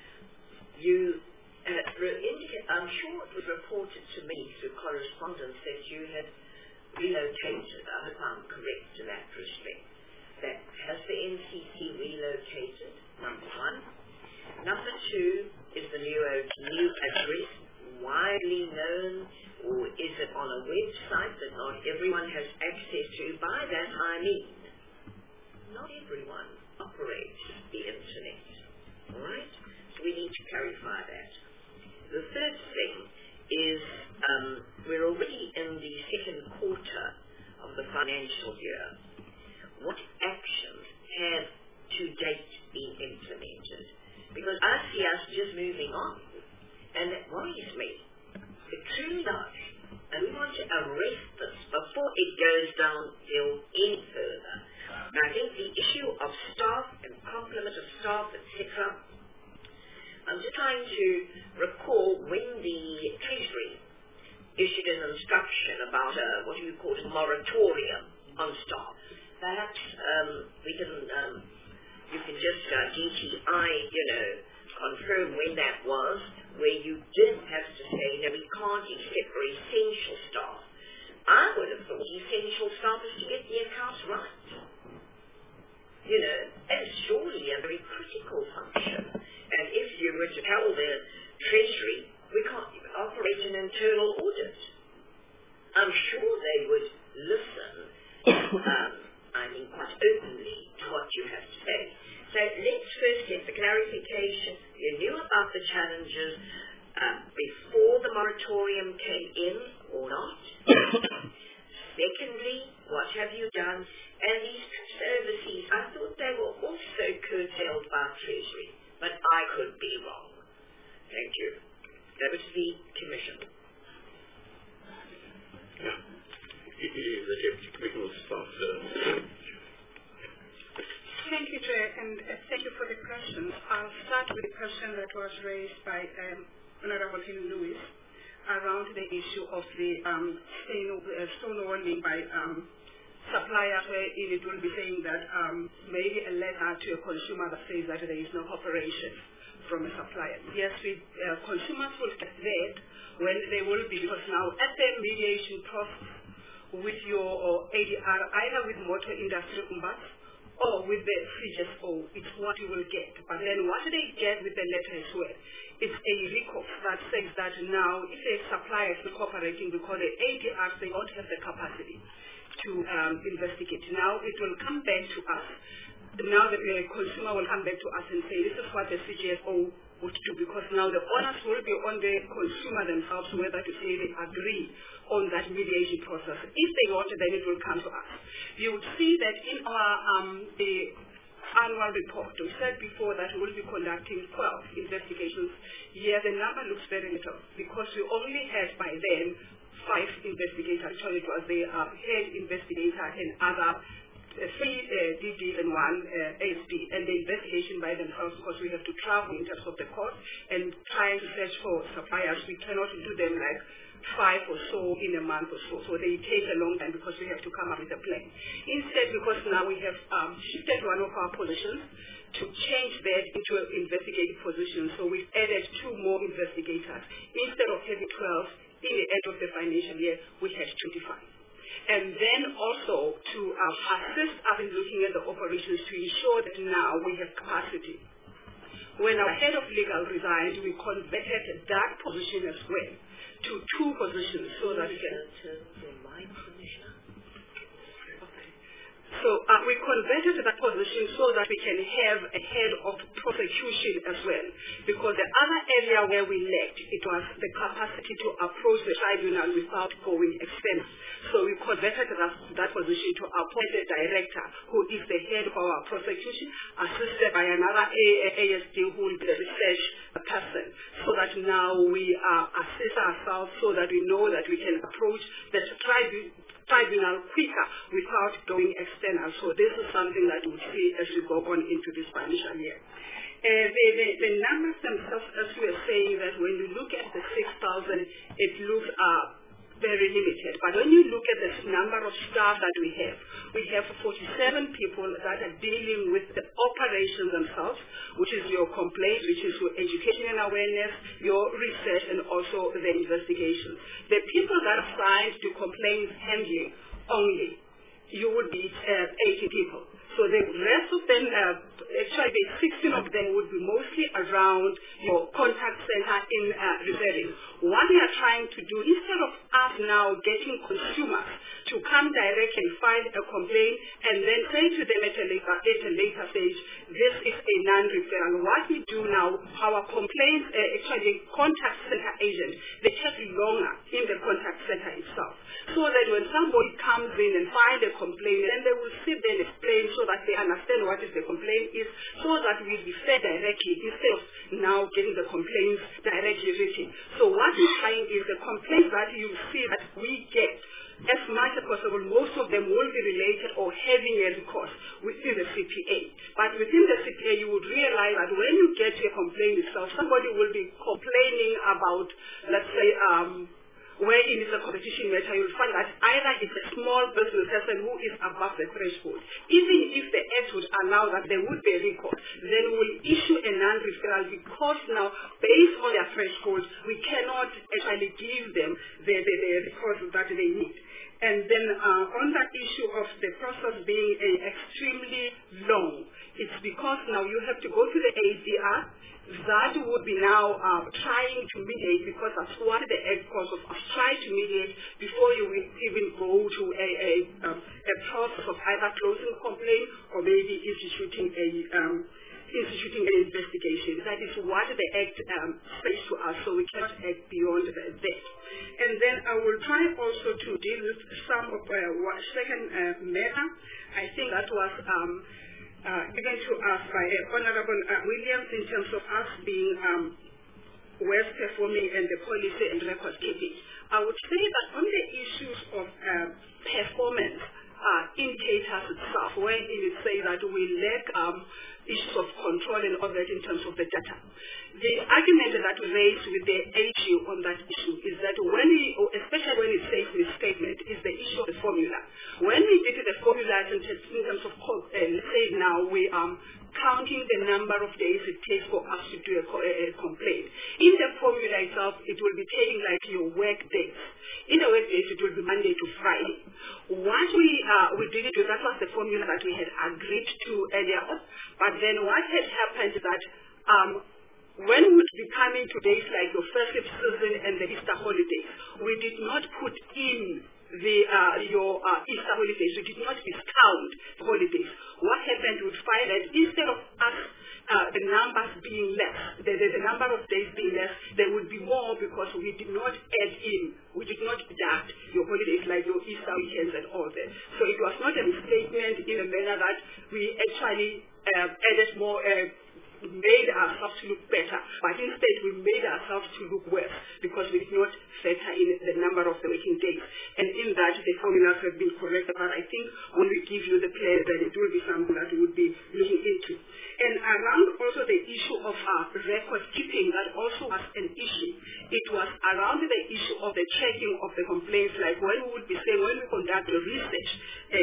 I'm sure it was reported to me through correspondence that you had relocated. I hope I'm correct in that respect. that has the NCC relocated? Number one. Number two, is the new address widely known, or is it on a website that not everyone has access to? By that I mean, not everyone operates the internet. All right? So we need to clarify that. The third thing is we're already in the second quarter of the financial year. What actions have to date been implemented? Because I see us just moving on, and that worries me. It truly does. And we want to arrest this before it goes downhill any further. And I think the issue of staff and complement of staff, etc., I'm just trying to recall when the Treasury issued an instruction about what do you call it, moratorium on staff. Perhaps we can, you can just DTI, confirm when that was, where you did have to say, we can't accept for essential staff. I would have thought essential staff is to get the accounts right. That is surely a very critical function. And if you were to tell the Treasury, we can't operate an internal audit, I'm sure they would listen, quite openly to what you have to say. So let's first get the clarification. You knew about the challenges before the moratorium came in or not? Secondly, what have you done? And these trips overseas, I thought they were also curtailed by Treasury, but I could be wrong. Thank you. Over to the Commission. Yeah. The Deputy Commissioner will start. Thank you, Chair, and thank you for the questions. I'll start with the question that was raised by Honorable Helen Lewis around the issue of the stonewalling by suppliers, where it will be saying that maybe a letter to a consumer that says that there is no cooperation from a supplier. Yes, consumers will get that when they will be, because now at the mediation process with your ADR, either with motor industry ombuds or with the CGSO, it's what you will get. But then what they get with the letter as well, it's a record that says that now if a supplier is not cooperating because the ADRs, they don't have the capacity to investigate. Now it will come back to us. Now the consumer will come back to us and say, this is what the CGSO would do, because now the onus will be on the consumer themselves whether to say they agree on that mediation process. If they want it, then it will come to us. You would see that in our the annual report, we said before that we will be conducting 12 investigations. Yeah, the number looks very little because we only had by then 5 investigators. Actually, it was the head investigator and other 3 DDs and 1 ASP, and the investigation by themselves, because we have to travel in terms of the cost and trying to search for suppliers. We cannot do them like 5 or so in a month or so. So they take a long time because we have to come up with a plan. Instead, because now we have shifted one of our positions to change that into an investigative position. So we've added 2 more investigators. Instead of having 12, in the end of the financial year, we had 25. And then also to assist us in looking at the operations to ensure that now we have capacity. When our head of legal resigned, we converted that position as well to 2 positions so that we can... So we converted that position so that we can have a head of prosecution as well. Because the other area where we lacked, it was the capacity to approach the tribunal without going external. So we converted that position to appoint a director who is the head of our prosecution, assisted by another ASD who will be the research person, so that now we assist ourselves so that we know that we can approach the tribunal quicker without going external. So this is something that we'll see as we go on into this financial year. The numbers themselves, as we are saying, that when you look at the 6,000, it looks very limited. But when you look at the number of staff that we have 47 people that are dealing with the operations themselves, which is your complaint, which is your education and awareness, your research, and also the investigation. The people that are assigned to complaints handling only you would be 80 people. So the rest of them, actually the 16 of them would be mostly around your contact center in referring. What we are trying to do, instead of us now getting consumers to come directly and file a complaint and then say to them at a later stage, this is a non-referral. What we do now, our complaints, actually the contact center agent, they take longer in the contact center itself. So that when somebody comes in and files a complaint, then they will sit there and explain so that they understand what is the complaint is, so that we be fed directly instead of now getting the complaints directly written. So what we're trying is the complaints that you see that we get, as much as possible, most of them will be related or having a recourse within the CPA. But within the CPA, you would realize that when you get a complaint itself, somebody will be complaining about, let's say, where it is a competition matter, you'll find that either it's a small business person who is above the threshold. Even if the Act would allow that there would be a recourse, then we'll issue a non-referral because now, based on their threshold, we cannot actually give them the recourse that they need. And then on that issue of the process being extremely long, it's because now you have to go to the ADR. That would be now trying to mediate, because that's what the Act calls of try to mediate before you will even go to a process of either closing a complaint or maybe instituting an investigation. That is what the Act says to us, so we cannot act beyond that. And then I will try also to deal with some of second matter. I think that was given to us by Honorable Williams in terms of us being worst performing and the policy and record keeping. I would say that on the issues of performance indicators itself, where it would say that we lack issues of control and all that in terms of the data. The argument that we raised with the AG on that issue is that when we, especially when it says misstatement, is the issue of the formula. When we did the formula in terms of, let's say now we are counting the number of days it takes for us to do a complaint. In the formula itself, it will be taking like your work days. In the work days, it will be Monday to Friday. What we didn't do, that was the formula that we had agreed to earlier on. But then what had happened is that when we would be coming to days like your festive season and the Easter holidays, we did not put in your Easter holidays. We did not discount the holidays. What happened, we would find that instead of us the numbers being less, the number of days being less, there would be more because we did not add in, we did not deduct your holidays like your Easter weekends and all that. So it was not a misstatement in a manner that we actually added more, made ourselves to look better, but instead we made ourselves to look worse because we did not factor in the number of the working days. And in that, the formulas have been corrected, but I think when we give you the plan, then it will be something that we would be looking into. And around also the issue of record keeping, that also was an issue. It was around the issue of the tracking of the complaints, like when we would be saying, when we conduct the research,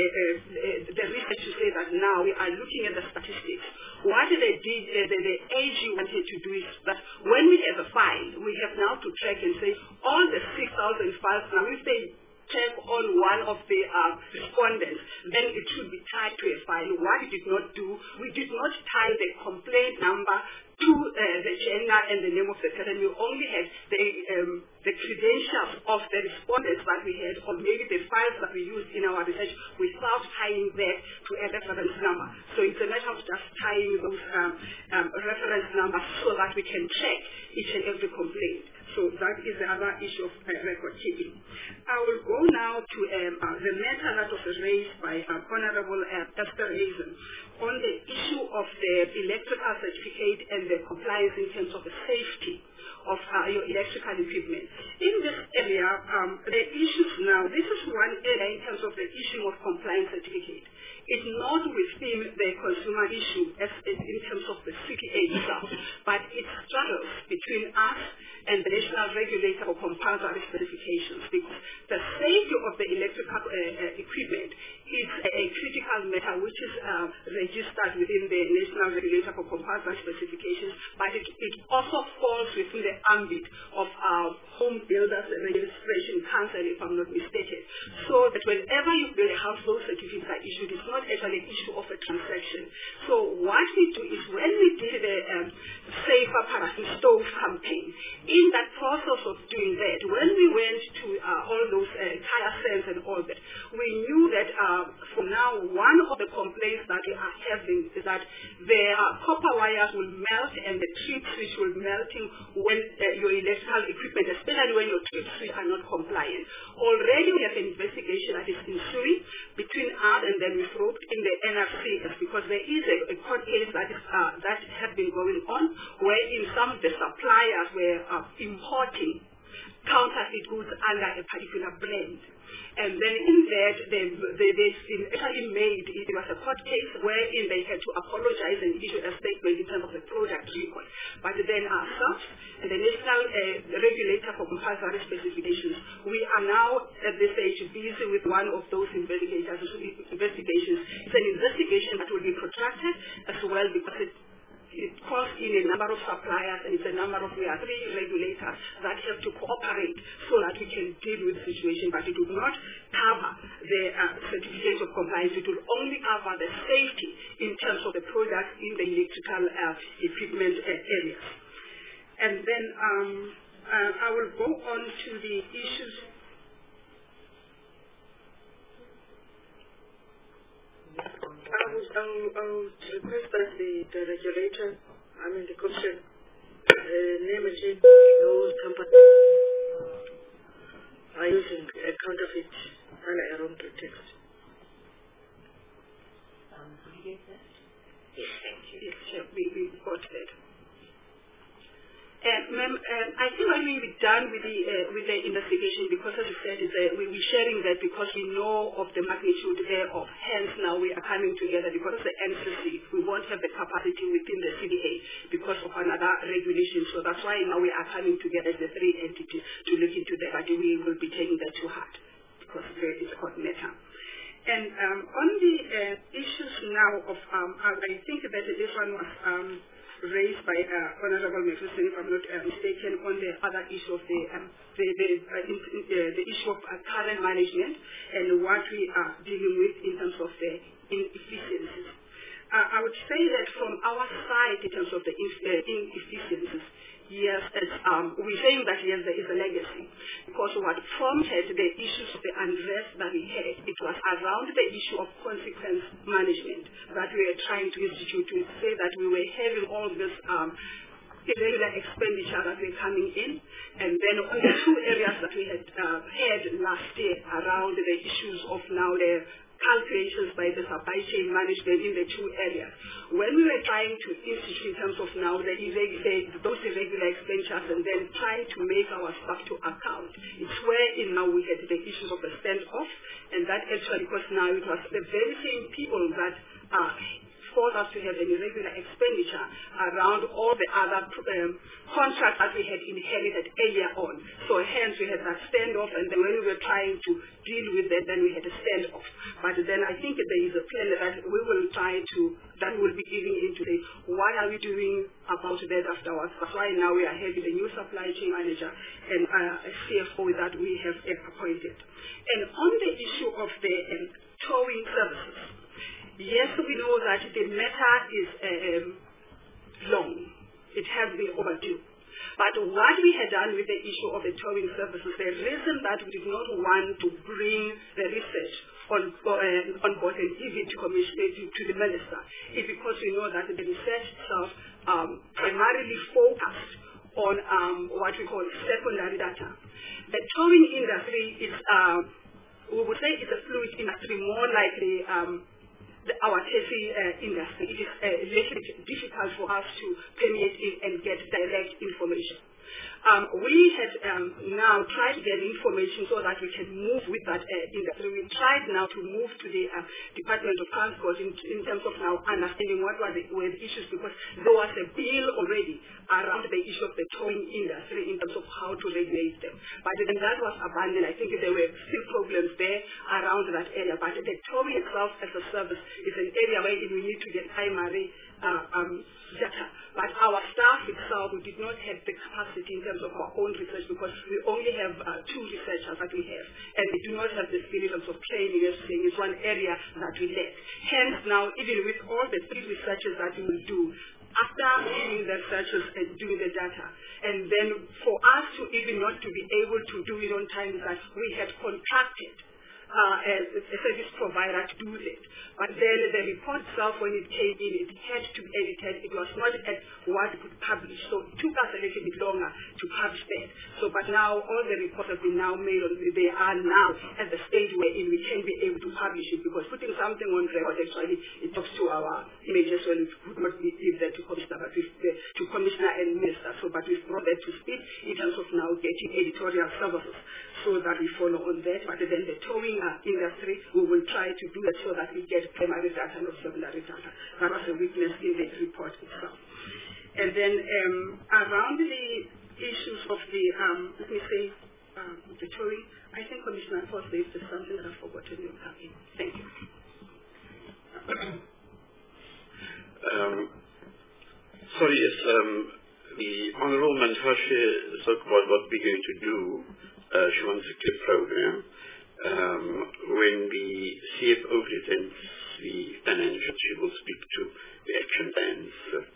the research to say that now we are looking at the statistics. What they did, the AG wanted to do is that when we have a file, we have now to track and say all the 6,000 files, now if they check on one of the respondents, then it should be tied to a file. What we did not do, we did not tie the complaint number to the gender and the name of the person. We only had the credentials of the respondents that we had, or maybe the files that we used in our research, without tying that to a reference number. So it's a matter of just tying those reference numbers so that we can check each and every complaint. So that is the other issue of record keeping. I will go now to the matter that was raised by Honorable Esther Hazen on the issue of the electrical certificate and the compliance in terms of the safety of your electrical equipment. In this area, the issues now, this is one area in terms of the issue of compliance certificate. It's not within the consumer issue as in terms of the CPA itself, but it struggles between us and the national regulator for compulsory certifications, because the safety of the electrical equipment it's a critical matter which is registered within the National Regulator for Compulsory Specifications, but it also falls within the ambit of Home Builders Registration Council, if I'm not mistaken. So that whenever you build a house, those certificates are issued. It's not actually an issue of a transaction. So what we do is when we did the Safer Paraffin Stove campaign, in that process of doing that, when we went to all those tire cells and all that, we knew that for now, one of the complaints that we are having is that the copper wires will melt and the trip switch will melting when your electrical equipment, especially when your trip switch are not compliant. Already we have an investigation that is ensuing between us and then we've roped in the NRCS because there is a court case that has been going on wherein some of the suppliers were importing counterfeit goods under a particular brand. And then in that, they've actually made, it was a court case wherein they had to apologize and issue a statement in terms of the product recall. But then ourselves, and the National Regulator for Compulsory Specifications, we are now at this stage busy with one of those investigations. It's an investigation that will be protracted as well because it calls in a number of suppliers and it's a number of, we are 3 regulators that have to cooperate so that we can deal with the situation, but it will not cover the certificate of compliance. It will only cover the safety in terms of the product in the electrical equipment areas. And then I will go on to the issues. I would request that the regulator, the commission, name and change those companies are using a counterfeit and a wrong pretext. Did you get that? Yes, thank you. Yes, we got that. Ma'am, I think when we were done with the investigation, because as you said, we're sharing that because we know of the magnitude thereof. Hence, now we are coming together because of the NCC. We won't have the capacity within the CDA because of another regulation. So that's why now we are coming together as the 3 entities to look into that. But we will be taking that to heart because it's a court matter. And on the issues now of, I think that this one was raised by Honorable Mefuseni, if I'm not mistaken, on the other issue of the issue of current management and what we are dealing with in terms of the inefficiencies. I would say that from our side, in terms of the inefficiencies, yes, we're saying that yes, there is a legacy. Because what prompted the issues of the unrest that we had, it was around the issue of consequence management that we were trying to institute to say that we were having all this irregular expenditure that were coming in. And then on the 2 areas that we had had last year around the issues of now the calculations by the supply chain management in the 2 areas. When we were trying to institute in terms of now those irregular expenditures and then trying to make our stuff to account, it's wherein now we had the issues of the standoff, and that actually, because now it was the very same people that forced us to have an irregular expenditure around all the other contracts that we had inherited earlier on. So hence we had that standoff, and then when we were trying to deal with that, then we had a standoff. But then I think there is a plan that we will try to, that will be giving into the, what are we doing about that afterwards. That's why now we are having a new supply chain manager and a CFO that we have appointed. And on the issue of the towing services, yes, we know that the matter is long. It has been overdue. But what we had done with the issue of the towing services, the reason that we did not want to bring the research on board and give it to the minister is because we know that the research itself primarily focused on what we call secondary data. The towing industry is, we would say it's a fluid industry, more like our taxi industry. It is a little bit difficult for us to permeate in and get direct information. We had now tried to get information so that we can move with that industry. We tried now to move to the Department of Transport in terms of now understanding what were the issues, because there was a bill already around the issue of the towing industry in terms of how to regulate them. But then that was abandoned. I think there were still problems there around that area. But the towing itself as a service is an area where we need to get primary data. But our staff itself, we did not have the capacity in terms of our own research, because we only have 2 researchers that we have, and we do not have the skill in terms of training. Everything is one area that we lack. Hence now, even with all the 3 researches that we will do, after doing the researches and doing the data, and then for us to even not to be able to do it on time, is that we had contracted a service provider to do it. But then the report itself, when it came in, it had to be edited. It was not at what we could publish. So it took us a little bit longer to publish that. So, but now all the reports have been now made. They are now at the stage wherein we can be able to publish it, because putting something on record, actually, it talks to our images when it could not be give that to Commissioner, but to Commissioner and Minister. So, but we've brought that to speed in terms of now getting editorial services so that we follow on that. But then the towing industry, we will try to do it so that we get primary data, not secondary data. That was a weakness in the report itself. And then around the issues of the, let me say, the towing, I think Commissioner Force is something that I've forgotten to come in. Thank you. Sorry, yes, the Honourable Mantashe spoke about what we're going to do. She wants a clear program. When the CFO presents the financial, she will speak to the action plans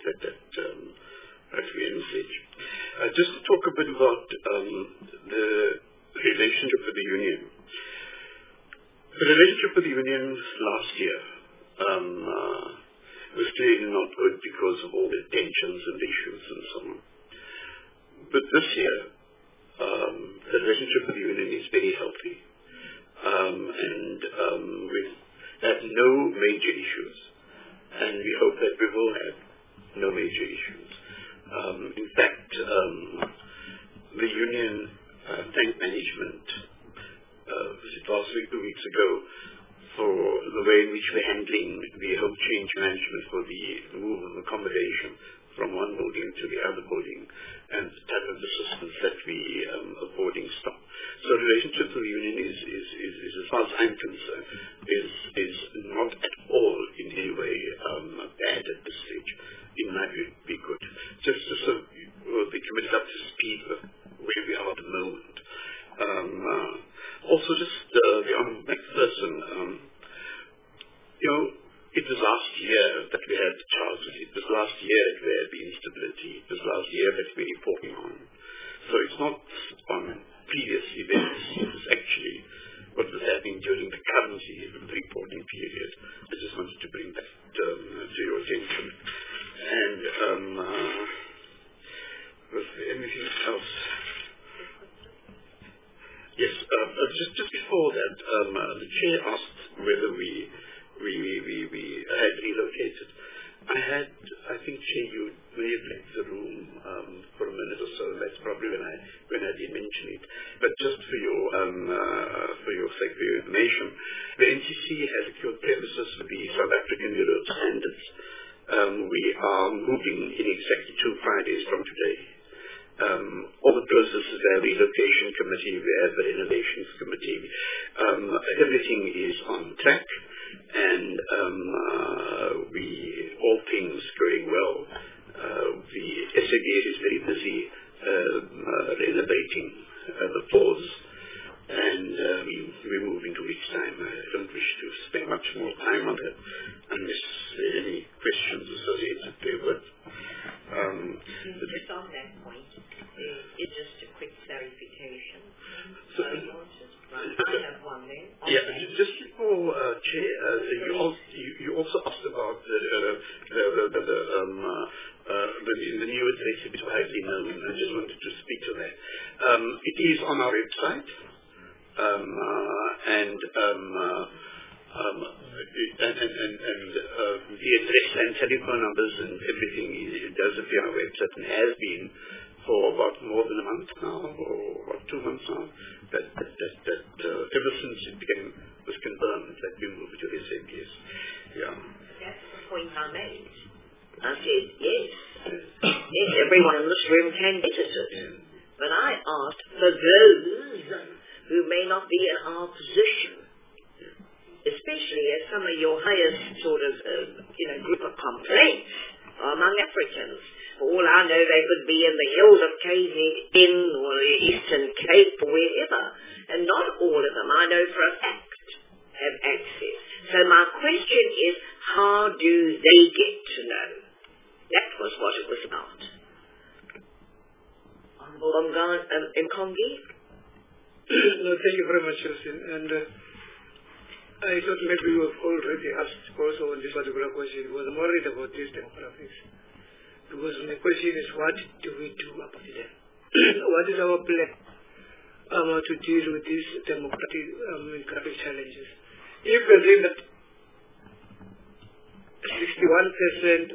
that we envisage. Just to talk a bit about the relationship with the union. The relationship with the union last year was clearly not good because of all the tensions and issues and so on. But this year, the relationship with the union is very healthy. We've had no major issues, and we hope that we will have no major issues. In fact, the union thanked management last week, 2 weeks ago, for the way in which we're handling the whole change management for the move of accommodation from one building to the other building, and the type of assistance that we are affording staff. So the relationship with the union is as far as I'm concerned, is not at all in any way bad at this stage. In my view, it would be good. Just so the committee up to speed with where we are at the moment. Also, just the Honourable McPherson, it was last year that we had the charges. It was last year that we had the instability. It was last year that we're reporting on. So it's not on previous events. It's actually what was happening during the current reporting period. I just wanted to bring that to your attention. And was there anything else? Yes, just before that, the chair asked whether we had relocated. I think, Chair, you may have left the room for a minute or so. That's probably when I did mention it. But just for your sake, for your information, the NCC has secured premises for the South African Bureau of Standards. We are moving in exactly 2 Fridays from today. All the processes, we have a relocation committee, we have a renovations committee. Everything is on track, and all things going well. The SABS is very busy renovating the floors, and we move into weeks' time. I don't wish to spend much more time on that unless there are any questions associated with it. Just on that point, it's just a quick clarification. So, I have one there. Yeah, just before, Chair, you also asked about the new address, which I have been known. I just wanted to speak to that. It is on our website, and the address and telephone numbers and everything does appear on our website and has been for about more than a month now, or about 2 months now, that ever since it was confirmed that we moved to SAPS. Yeah. That's the point I made. I said, yes, everyone in this room can edit it. But I asked for those who may not be in our position, especially as some of your highest sort of, group of complaints are among Africans. For all I know, they could be in the hills of KZN or the Eastern Cape or wherever. And not all of them, I know for a fact, have access. So my question is, how do they get to know? That was what it was about. Honorable Mkongi? No, thank you very much, Justin. And I thought maybe you have already asked also on this particular question, because I'm worried about these demographics. Because my question is, what do we do about them? What is our plan to deal with these demographic challenges? If we think that 61%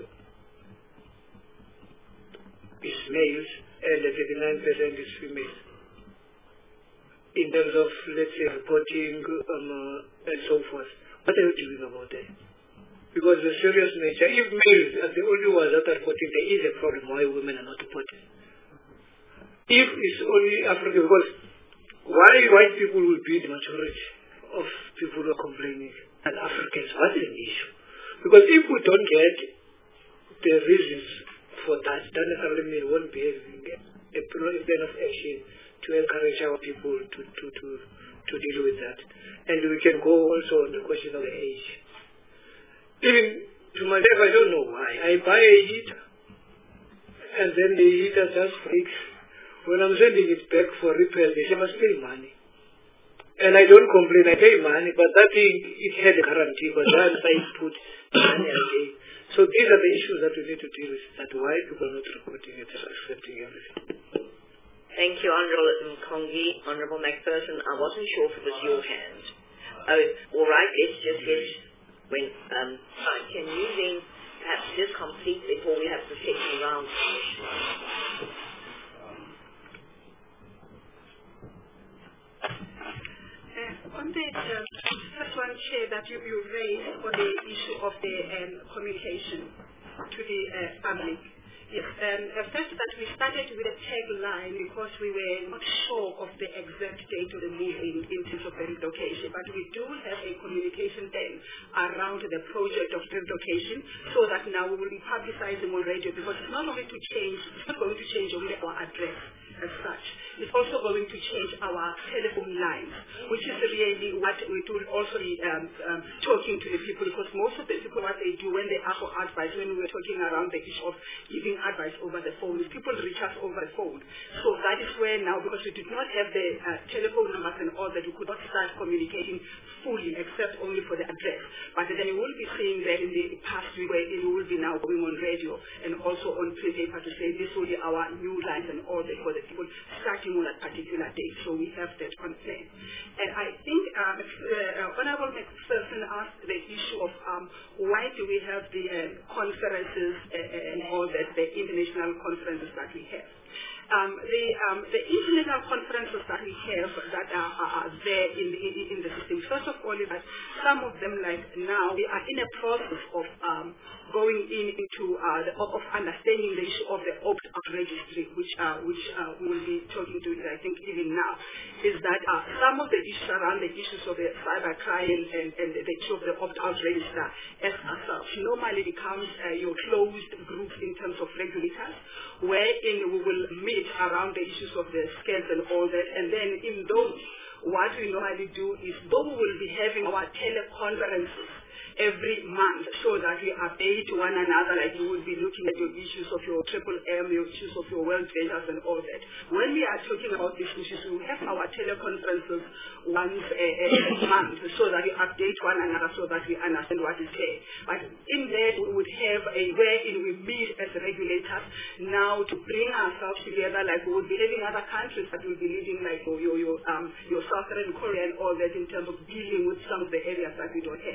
is males and 39% is females, in terms of, let's say, reporting and so forth, what are you doing about that? Because the serious nature, if males are the only ones that are reporting, there is a problem why women are not reporting. If it's only Africa, because why white people will be the majority of people who are complaining and Africans, what is the issue? Because if we don't get the reasons for that, then necessarily won't be having a plan of action to encourage our people to deal with that. And we can go also on the question of the age. Even to myself, I don't know why. I buy a heater, and then the heater just breaks. When I'm sending it back for repair, they say, must pay money. And I don't complain, I pay money, but that thing, it had a guarantee, but once I put money I pay. So these are the issues that we need to deal with, that why people are not reporting it, just accepting everything. Thank you, Honourable Mkongi. Honourable McPherson, I wasn't sure if it was your hand. Oh, all right, let's just get... can you then perhaps just complete before we have the second round? On the first one, Chair, that you raised on the issue of the communication to the public. Yes, first that we started with a tagline because we were not sure of the exact date of the moving in terms of the relocation, but we do have a communication then around the project of relocation, so that now we will be publicizing on radio, because it's not only to change, it's not going to change only our address as such. It's also going to change our telephone lines, which is really what we do also be talking to the people, because most of the people, what they do when they ask for advice, when we were talking around the issue of giving advice over the phone, is people reach us over the phone. So that is where now, because we did not have the telephone numbers and all that, we could not start communicating fully, except only for the address. But then you will be seeing that in the past we will be now going on radio and also on print paper to say this will be our new lines and all that for the people starting on a particular date. So we have that on plan. And I think Honourable McPherson asked the issue of why do we have the conferences and all that, the international conferences that we have. The international conferences that we have that are there in the system, first of all, is that some of them, like now, we are in a process of going into of understanding the issue of the opt-out registry, which we will be talking to, I think, even now, is that some of the issues around the issues of the cybercrime and the issue of the opt-out register as such normally becomes your closed group in terms of regulators, wherein we will meet around the issues of the scales and all that, and then in those, what we normally do is, though we will be having our teleconferences every month, so that we update one another, like we will be looking at your issues of your Triple M, your issues of your World Ventures and all that. When we are talking about these issues, we have our teleconferences once a month, so that we update one another, so that we understand what is there. But in that, we would have a wherein we meet as regulators now to bring ourselves together, like we would be having other countries that will be leading, like your Southern Korea and all that, in terms of dealing with some of the areas that we don't have.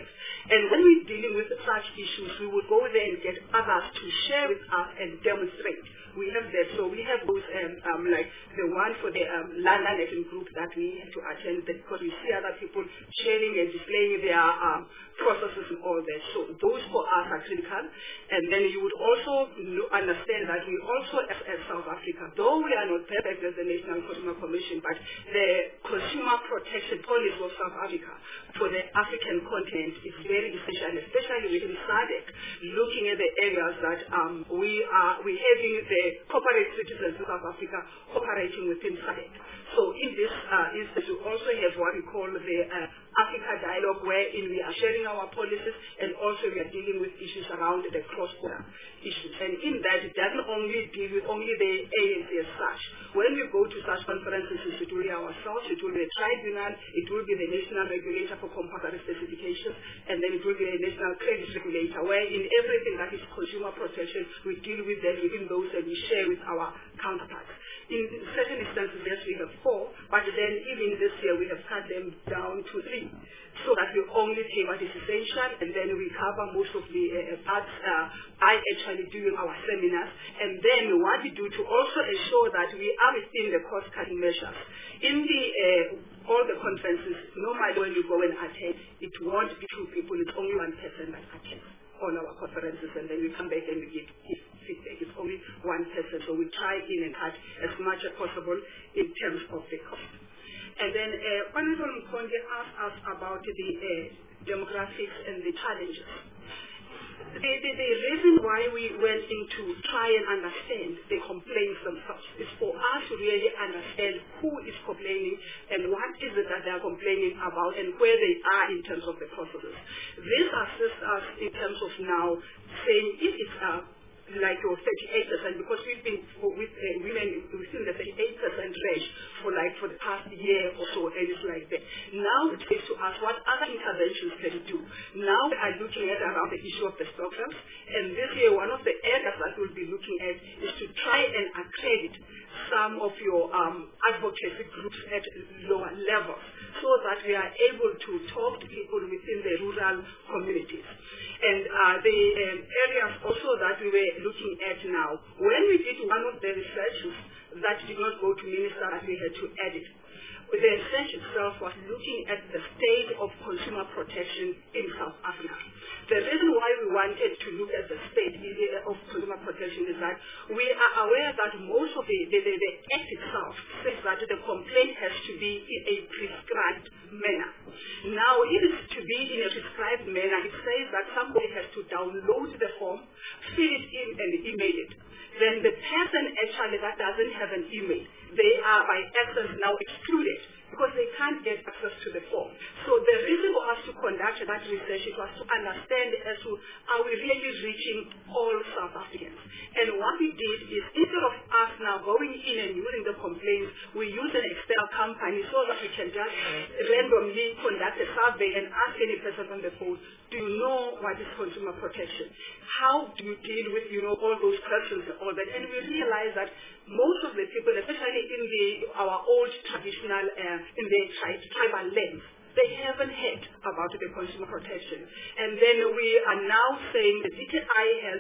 And when we're dealing with such issues, we would go there and get others to share with us and demonstrate. We have that. So we have those, like the one for the London Latin group that we have to attend because we see other people sharing and displaying their processes and all that. So those for us are critical. And then you would also understand that we also, as South Africa, though we are not perfect as the National Consumer Commission, but the consumer protection policy of South Africa for the African continent is very essential, especially within SADC, looking at the areas that we're having the corporate citizens of South Africa operating within SADC. So in this instance, we also have what we call the Africa Dialogue, wherein we are sharing our policies and also we are dealing with issues around the cross-border issues. And in that, it doesn't only deal with only the ANC as such. When we go to such conferences, it will be ourselves, it will be a tribunal, it will be the National Regulator for Compulsory Specifications, and then it will be the National Credit Regulator, where in everything that is consumer protection, we deal with them within those and we share with our counterparts. In certain instances, yes, we have 4, but then even this year we have cut them down to 3, so that we only take what is essential, and then we cover most of the parts by actually doing our seminars. And then what we do to also ensure that we are within the cost-cutting measures. In the all the conferences, normally when you go and attend, it won't be 2 people, it's only 1 person that attends on our conferences, and then we come back and we give feedback. It's only 1 person, so we try in and cut as much as possible in terms of the cost. And then Honorable Mkonde asked us about the demographics and the challenges. The reason why we went into try and understand the complaints themselves is for us to really understand who is complaining and what is it that they are complaining about and where they are in terms of the processes. This assists us in terms of now saying if it's like your 38%, because we've been with women within the 38% range for the past year or so, and it's like that. Now it says to us what other interventions can we do. Now we are looking at around the issue of the stockyards, and this year one of the areas that we'll be looking at is to try and accredit some of your advocacy groups at lower levels, so that we are able to talk to people within the rural communities. And the areas also that we were looking at now, when we did one of the researches that did not go to minister, that we had to edit, the research itself was looking at the state of consumer protection in South Africa. The reason why we wanted to look at the state of consumer protection is that we are aware that most of the act itself says that the complaint has to be in a prescribed manner. Now, if it's to be in a prescribed manner, it says that somebody has to download the form, fill it in, and email it. Then the person actually that doesn't have an email, they are by essence now excluded because they can't get access to the form. So the reason for us to conduct that research was to understand as to are we really reaching all South Africans. And what we did is instead of us now going in and using the complaints, we use an external company so that we can just randomly conduct a survey and ask any person on the phone, do you know what is consumer protection? How do you deal with, all those questions and all that? And we realize that most of the people, especially in our old traditional, in the tribal lands, they haven't heard about the consumer protection. And then we are now saying the DTI has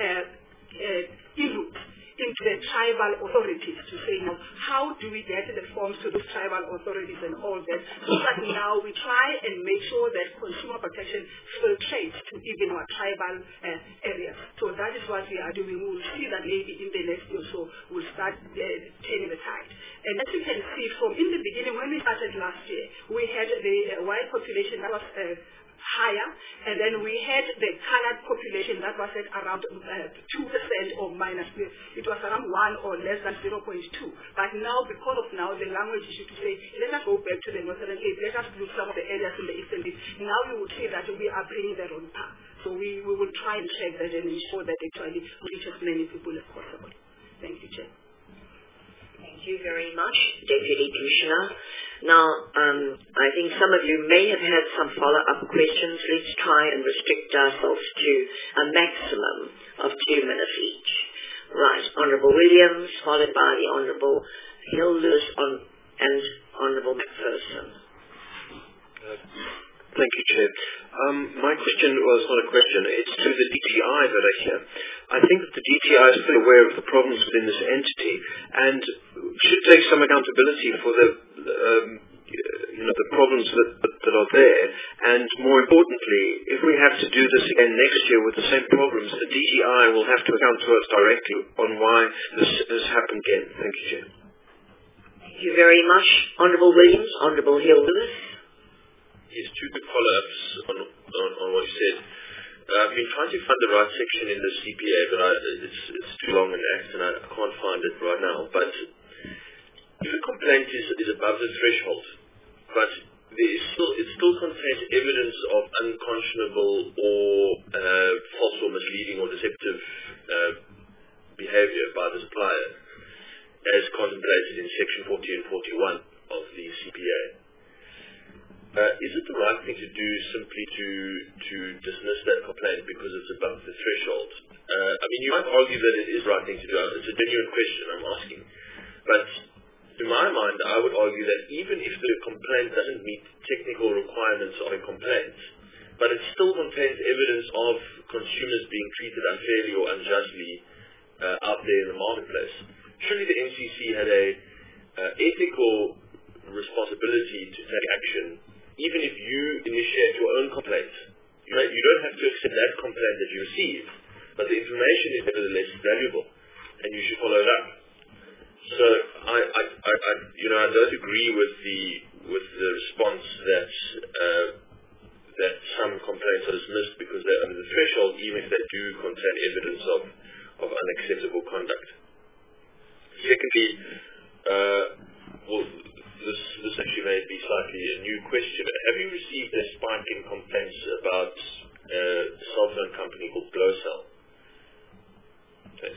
input into the tribal authorities to say, now, how do we get the forms to those tribal authorities and all that, so that now we try and make sure that consumer protection filtrates to even our tribal areas. So that is what we are doing. We will see that maybe in the next year or so, we'll start turning the tide. And as you can see, from in the beginning, when we started last year, we had the white population that was higher, and then we had the colored population that was at around 2% or minus. It was around 1 or less than 0.2. But now, because of now, the language issue to say, let us go back to the Northern Cape, let us do some of the areas in the Eastern Cape. Now you would see that we are bringing that on par. So we will try and check that and ensure that actually reach as many people as possible. Thank you, Chair. Thank you very much, Deputy Commissioner. Now, I think some of you may have had some follow-up questions. Let's try and restrict ourselves to a maximum of 2 minutes each. Right, Honourable Williams, followed by the Honourable Hill-Lewis and Honourable McPherson. Thank you, Chair. My question was not a question. It's to the DTI that I hear. I think that the DTI is fully aware of the problems within this entity and should take some accountability for the problems that are there. And more importantly, if we have to do this again next year with the same problems, the DTI will have to account to us directly on why this has happened again. Thank you, Chair. Thank you very much. Honourable Williams, Honourable Hill-Lewis. Yes, two quick follow-ups on what you said. I've been trying to find the right section in the CPA, but it's too long an act and I can't find it right now. But if a complaint is above the threshold, but it still contains evidence of unconscionable or false or misleading or deceptive behavior by the supplier, as contemplated in Section 40 and 41 of the CPA. Is it the right thing to do simply to dismiss that complaint because it's above the threshold? I mean, you might argue that it is the right thing to do. It's a genuine question I'm asking. But to my mind, I would argue that even if the complaint doesn't meet technical requirements of a complaint, but it still contains evidence of consumers being treated unfairly or unjustly out there in the marketplace, surely the MCC had a ethical responsibility to take action. Even if you initiate your own complaint, you don't have to accept that complaint that you receive, but the information is nevertheless valuable, and you should follow it up. So I don't agree with the response that some complaints are dismissed because they're under the threshold, even if they do contain evidence of unacceptable conduct. Secondly, this actually may be slightly a new question. Have you received a spike in complaints about a cell phone company called Glocel? Thanks.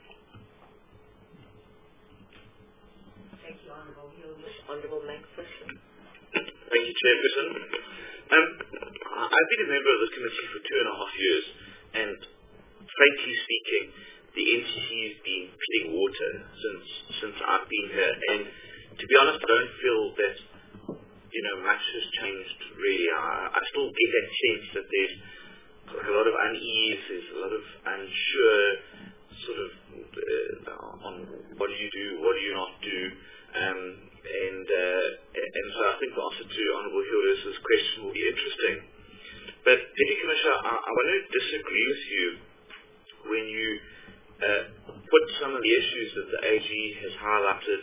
Thank you, Honourable Hill-Lewis. Honourable Macpherson. Thank you, Chairperson. I've been a member of this committee for 2.5 years, and frankly speaking, the NCC has been treading water since I've been here, and to be honest, I don't feel that much has changed really. I still get that sense that there's a lot of unease, there's a lot of unsure sort of on what do you do, what do you not do, and so I think the answer to Honourable Hill-Lewis's question will be interesting. But Deputy Commissioner, I want to disagree with you when you put some of the issues that the AG has highlighted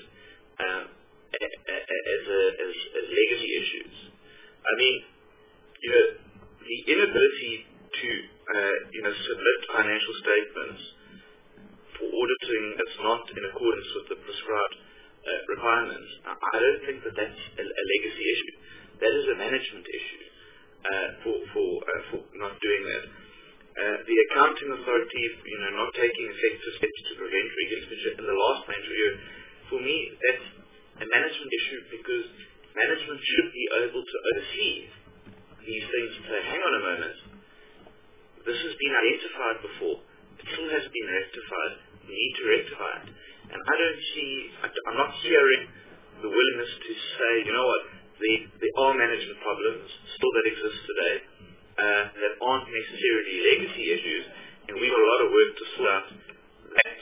as legacy issues. I mean, the inability to submit financial statements for auditing that's not in accordance with the prescribed requirements, I don't think that that's a legacy issue. That is a management issue for not doing that. The accounting authority, not taking effective steps to prevent regulation in the last financial year, for me, that's a management issue because management should be able to oversee these things and say, hang on a moment, this has been identified before, it still has been rectified, we need to rectify it. And I'm not hearing the willingness to say, you know what, there are management problems still that exist today that aren't necessarily legacy issues, and we've got a lot of work to sort out that.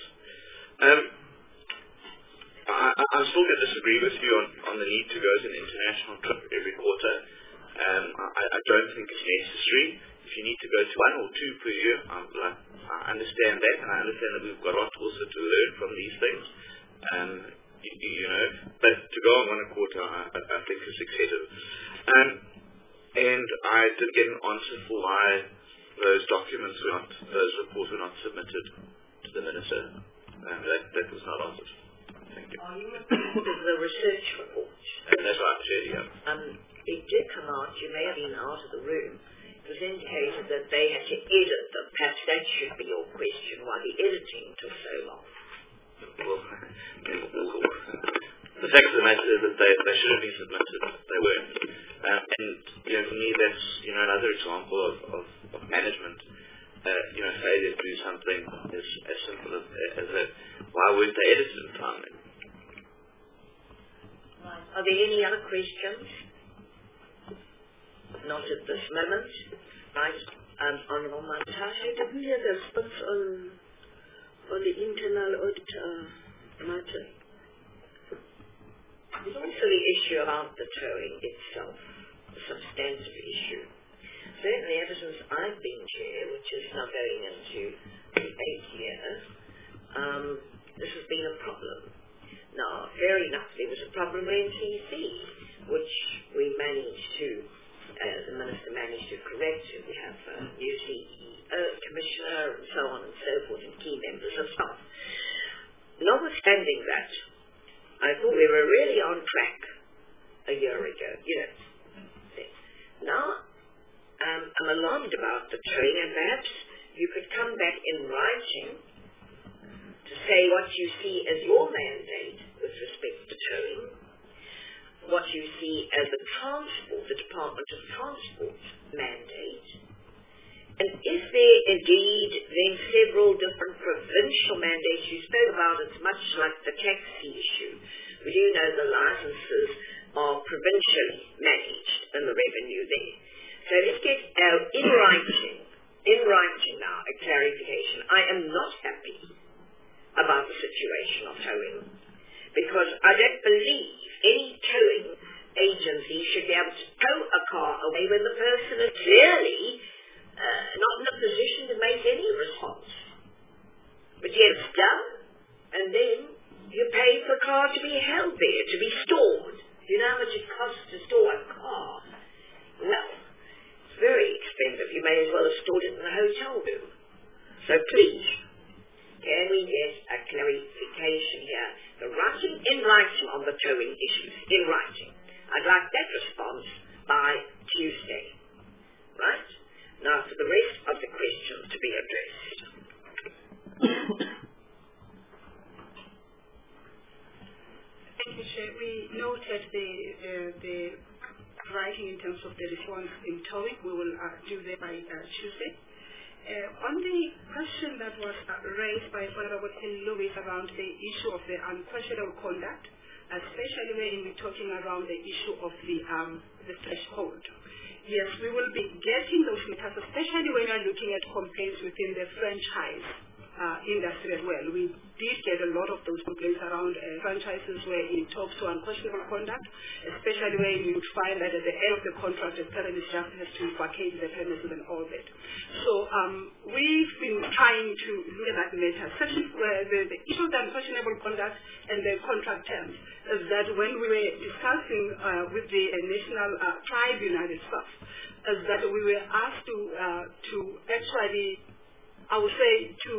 I'm still going to disagree with you on the need to go to an international trip every quarter. I don't think it's necessary. If you need to go to 1 or 2 per year, I understand that, and I understand that we've got a lot also to learn from these things. But to go on 1 a quarter, I think is excessive. And I did get an answer for why those reports were not submitted to the Minister. That was not answered. Thank you. Are you referring to the research report? That's right, Chair, yeah. It did come out, you may have been out of the room, it was indicated that they had to edit them. Perhaps that should be your question, why the editing took so long. Well, the fact of the matter is that they should have been submitted. They weren't. And for me, that's another example of management. Failure to do something as simple as that. Why weren't they edited in time then? Are there any other questions? Not at this moment. Right, Honourable Mantashe. I didn't hear the response on the internal audit matter. There's also the issue about the towing itself, a substantive issue. Certainly ever since I've been chair, which is now going into the 8th year, this has been a problem. Now, fair enough, there was a problem with NCC, which we managed to, the Minister managed to correct. We have a new CEO, Commissioner, and so on and so forth, and key members of staff. Notwithstanding that, I thought we were really on track a year ago. Now, I'm alarmed about the towing, and perhaps you could come back in writing to say what you see as your mandate with respect to towing, what you see as the Department of Transport mandate, and is there indeed then several different provincial mandates? You spoke about it's much like the taxi issue. We do know the licenses are provincially managed and the revenue there. So let's get in writing now, a clarification. I am not happy about the situation of towing, because I don't believe any towing agency should be able to tow a car away when the person is clearly not in a position to make any response. But yet it's done, and then you pay for the car to be held there, to be stored. You know how much it costs to store a car? Well, it's very expensive. You may as well have stored it in a hotel room. So please, can we get a clarification here? The writing, in writing on the towing issues, in writing. I'd like that response by Tuesday. Right? Now for the rest of the questions to be addressed. Thank you, Chair. We noted the writing in terms of the response in towing. We will do that by Tuesday. On the question that was raised by Honorable Lewis around the issue of the unquestionable conduct, especially when we're talking around the issue of the threshold. Yes, we will be getting those matters, especially when we're looking at complaints within the franchise industry as well. We did get a lot of those complaints around franchises where it talks to unquestionable conduct, especially when you find that at the end of the contract the parent just has to vacate the premises and all that. So we've been trying to look at that matter. The issue of the unquestionable conduct and the contract terms is that when we were discussing with the National Tribunal itself, is that we were asked to actually, I would say, to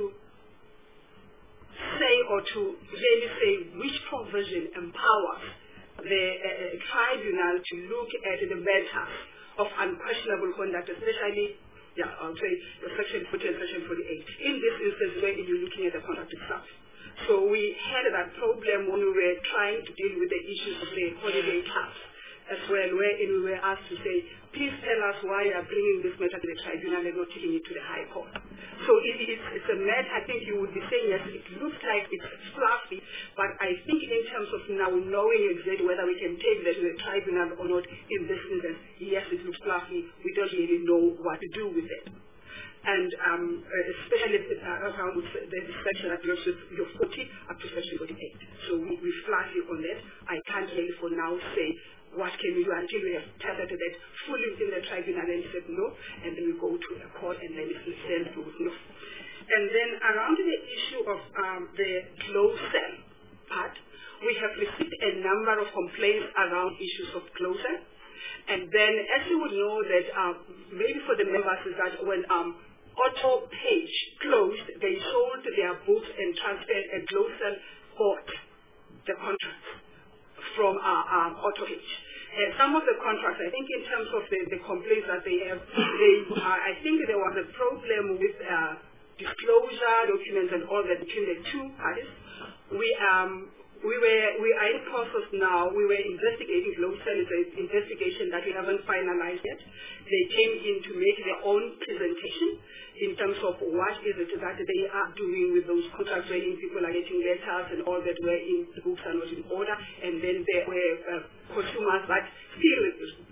say or to really say which provision empowers the tribunal to look at the matter of unquestionable conduct, especially, I would say, Section 40 and Section 48. In this instance, where you're looking at the contract itself. So we had that problem when we were trying to deal with the issues of the holiday tax as well, wherein we were asked to say, please tell us why you are bringing this matter to the tribunal and not taking it to the High Court. So it's a matter, I think you would be saying, yes, it looks like it's fluffy, but I think in terms of now knowing exactly whether we can take that to the tribunal or not in this instance, yes, it looks fluffy, we don't really know what to do with it. And especially around the section that deals with your 40 up to Section 48. So we fluffy on that. I can't really for now say what can we do until we have tethered that fully within the tribunal and said no, and then we go to a court and then it's sent to no. And then around the issue of the closed cell part, we have received a number of complaints around issues of closed cell. And then as you would know that maybe for the members is that when Auto Page closed, they sold their books and transferred and closed cell bought the contract from Auto Page. And some of the contracts, I think in terms of the complaints that they have, I think there was a problem with disclosure documents and all that between the two parties. We are in process now. We were investigating closed cell. It's an investigation that we haven't finalized yet. They came in to make their own presentation in terms of what is it that they are doing with those contracts wherein people are getting letters and all that wherein the books are not in order, and then there were consumers that still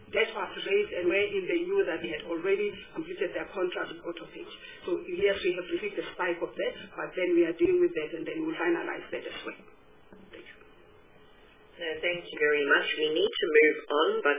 debt was raised and wherein they knew that they had already completed their contract with Autopage. So yes, we have received a spike of that, but then we are dealing with that and then we'll finalize that as well. Thank you. No, thank you very much. We need to move on, but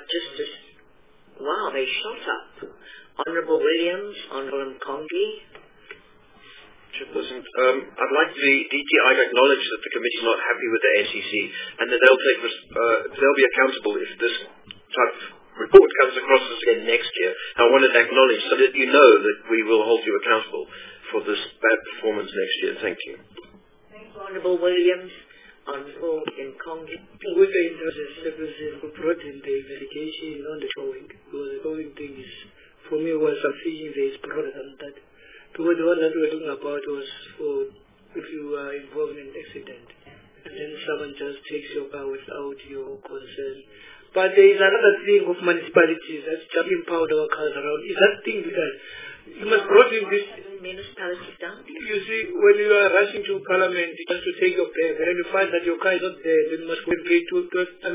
wow, they shot up. Honourable Williams, Honourable Mkongi. Chairperson, I'd like the DTI to acknowledge that the committee is not happy with the NCC and that they'll be accountable if this type of report comes across us again next year. I wanted to acknowledge so that you know that we will hold you accountable for this bad performance next year. Thank you. Thank you, Honourable Williams. Honourable Mkongi. With the interest who brought in the verification on the towing, because the towing thing is, for me, was something that is broader than that. Because the one that we were talking about was for if you are involved in an accident and then someone just takes your car without your consent. But there is another thing of municipalities that's jumping powder our cars around. Is that thing because you must brought in this municipalities down. You see, when you are rushing to Parliament just to take your bag and you find that your car is not there, then you must pay 12,000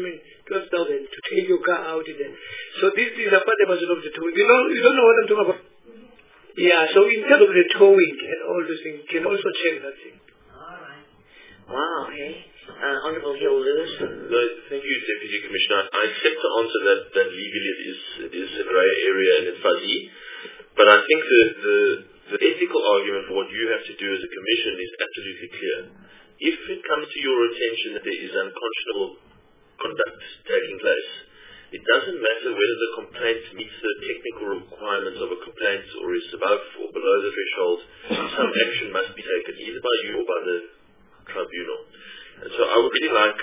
to take your car out there. So this is a part of the towing. You don't know what I'm talking about. Yeah, so in terms of the towing and all those things, you can also check that thing. All right. Wow, hey. Honourable Hill Lewis. Thank you, Deputy Commissioner. I accept the answer that legally it is a grey area and it's fuzzy, but I think the ethical argument for what you have to do as a commission is absolutely clear. If it comes to your attention that there is unconscionable conduct taking place, it doesn't matter whether the complaint meets the technical requirements of a complaint or is above or below the threshold. Some action must be taken either by you or by the tribunal. And so I would really like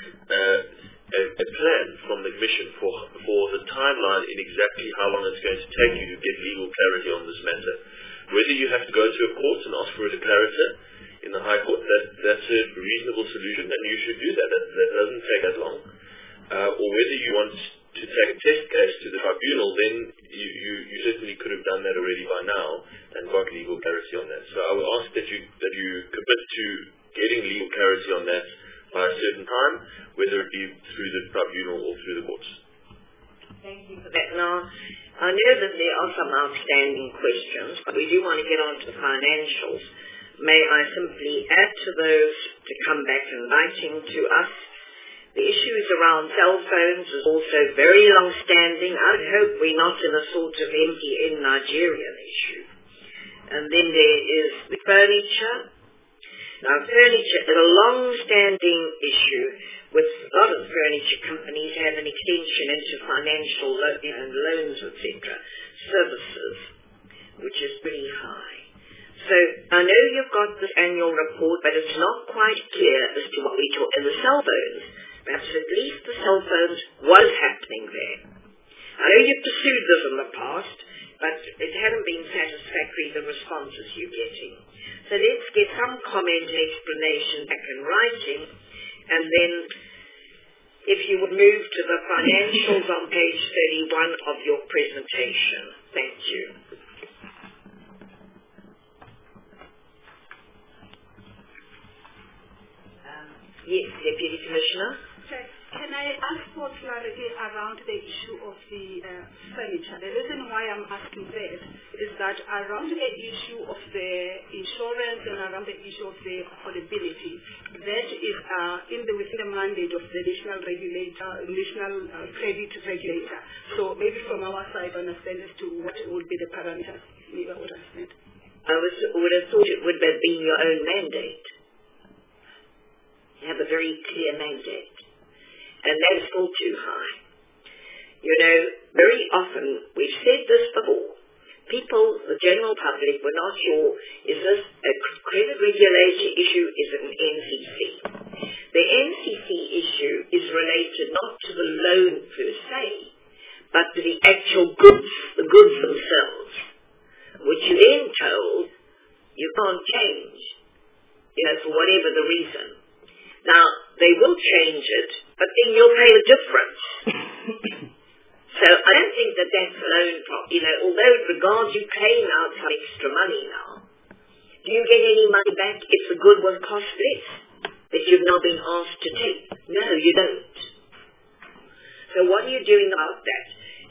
a plan from the Commission for the timeline in exactly how long it's going to take you to get legal clarity on this matter. Whether you have to go to a court and ask for a declarator in the High Court, that's a reasonable solution and you should do that. That doesn't take that long. Or whether you want to take a test case to the tribunal, then you certainly could have done that already by now and got legal clarity on that. So I would ask that you commit to getting legal clarity on that by a certain time, whether it be through the tribunal or through the courts. Thank you for that. Now, I know that there are some outstanding questions, but we do want to get on to the financials. May I simply add to those to come back in writing to us? The issues around cell phones is also very long-standing. I hope we're not in a sort of MTN Nigerian issue. And then there is the furniture. Now, furniture is a long-standing issue with a lot of furniture companies have an extension into financial loans, etc., services, which is pretty high. So I know you've got this annual report, but it's not quite clear as to what we talk in the cell phones. Perhaps at least the cell phones was happening there. I know you've pursued this in the past, but it hadn't been satisfactory, the responses you're getting. So let's get some comment and explanation back in writing, and then if you would move to the financials on page 31 of your presentation. Thank you. Yes, Deputy Commissioner. Can I ask for clarity around the issue of the furniture? The reason why I'm asking that is that around the issue of the insurance and around the issue of the affordability, that is within the mandate of the national credit regulator. So maybe from our side, understand as to what would be the parameters. Maybe I would understand. I would have thought it would have been your own mandate. You have a very clear mandate. And that's still too high. You know, very often, we've said this before, people, the general public, were not sure, is this a credit regulatory issue, is it an NCC? The NCC issue is related not to the loan per se, but to the actual goods, the goods themselves, which you then told you can't change, for whatever the reason. Now, they will change it, but then you'll pay the difference. So I don't think that that's loan although it regards you paying out some extra money now. Do you get any money back if the good was cost less that you've now been asked to take? No, you don't. So what are you doing about that?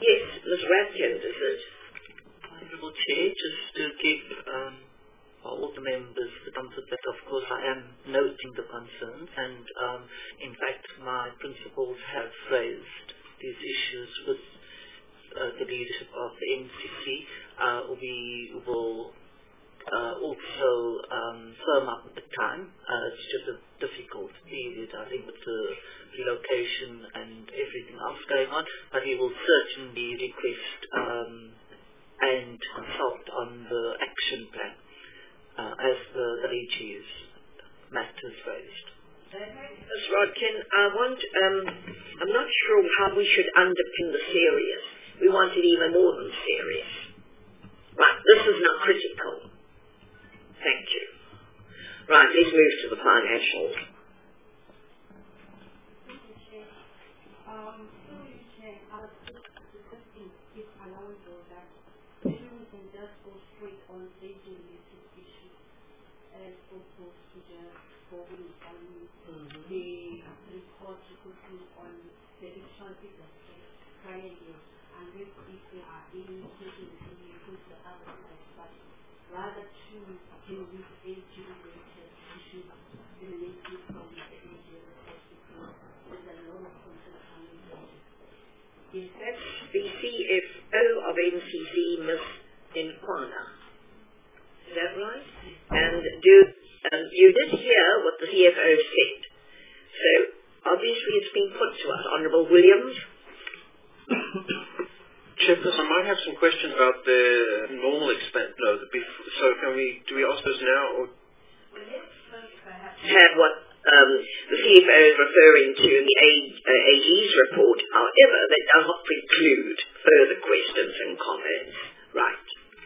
Yes, Ms. Ratkin, is it? Honourable Chair, just to give all the members the comfort that, of course, I am noting the concerns, and in fact, my principals have raised these issues with the leadership of the NCC. We will also firm up the time. It's just a difficult period, I think, with the relocation and everything else going on, but we will certainly request and consult on the action plan as the AG's matters raised. Ms. Rodkin, I'm not sure how we should underpin the serious. We want it even more than serious. Right, this is now critical. Thank you. Right, let's move to the financials. The report you could do on the additional figures prior years, and if they are any taken to include the other sides, but rather to deal with age-related issues emanating from the age report, because there's a lot of concern coming from it. Yes, that's the CFO of NCC, Ms. Nkwana. Is that right? And you did hear what the CFO said. So, obviously it's been put to us. Honourable Williams? Chairperson, I might have some questions about the normal expense. So do we ask those now? Or? Have what the CFO is referring to in the AG's report. However, that does not preclude further questions and comments. Right.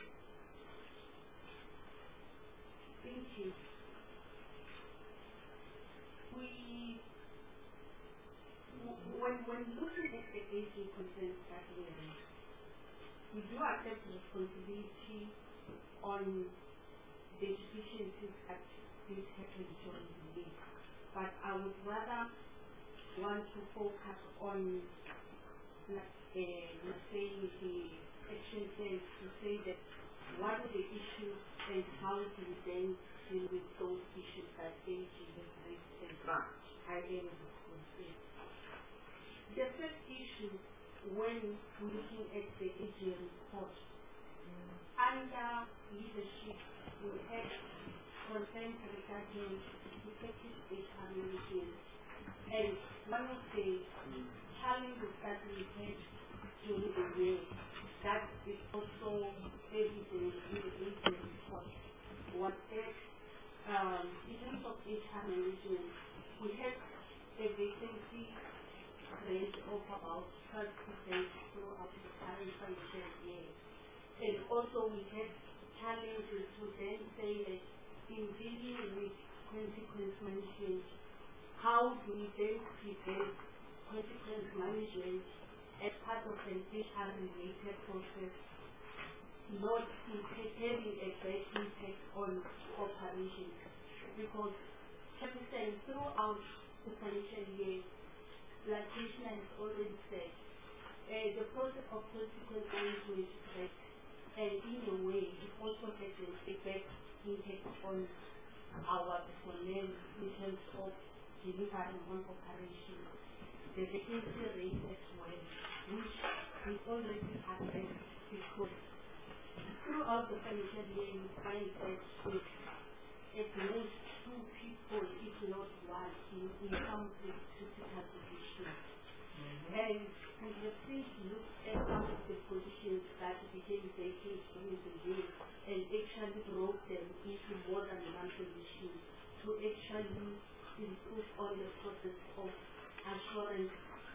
When looking at the aging concerns that we do accept responsibility on the deficiencies that this happened during the week. But I would rather want to focus on, let's say, the action plans to say that what are the issues and how do we then deal with those issues that aging has raised and high areas of concern. The first issue, when looking at the AGM report, under leadership, we had concerns regarding effective HR management. And one of the challenges that we had during the year, that is also evident in the AGM report, was that in terms of HR management, we had a vacancy rate of about 12% throughout the current financial year. And also we had challenges to then say that in dealing with consequence management, how do we then prevent consequence management as part of an HR-related process, not having a bad impact on operations? Because throughout the financial year, like Krishna has already said, the process of consequence management is back, and in a way, it also has an effect impact on our personnel in terms of delivering on operations. The vacancy rate as well, which we already addressed, because throughout the financial year, we find that with at least 2 people, if not one, in some critical positions. And we have since looked at some of the positions that became vacant during the year and actually broke them into more than one position to actually improve on the process of assurance,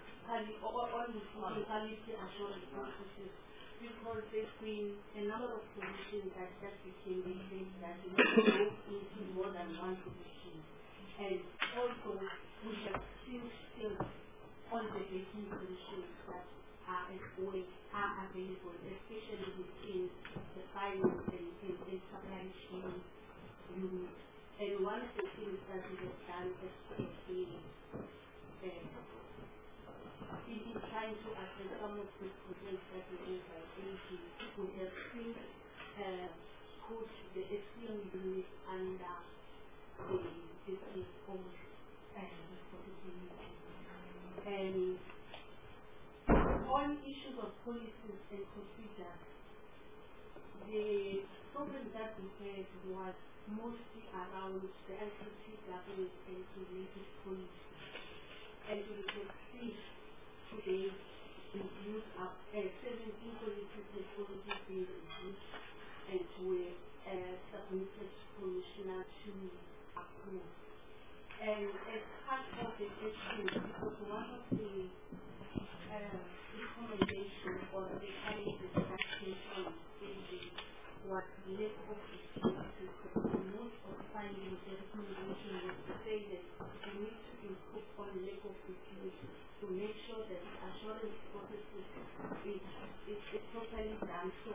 quality assurance processes. Because there's been a number of positions that just became vacant that broke into more than one position. And also, we have still on the vacant positions that are available, especially within the finance and supply chain unit. And one of the things that we have done is in trying to address some of the complaints that we have facing, we have seen put the SPM unit under the CFO responsibility. And on issues of policies and procedures, the problem that we had was mostly around the ICT governance and related policies. And we can see today reviewed up 17 policies and policies being reviewed and were submitted to Commissioner to approve. And as part of the issue, because one of the recommendations or the discussion on was lack of resources. Most of the findings, the recommendation was to say that we need to improve on lack of resources to make sure that the assurance processes is properly done. So,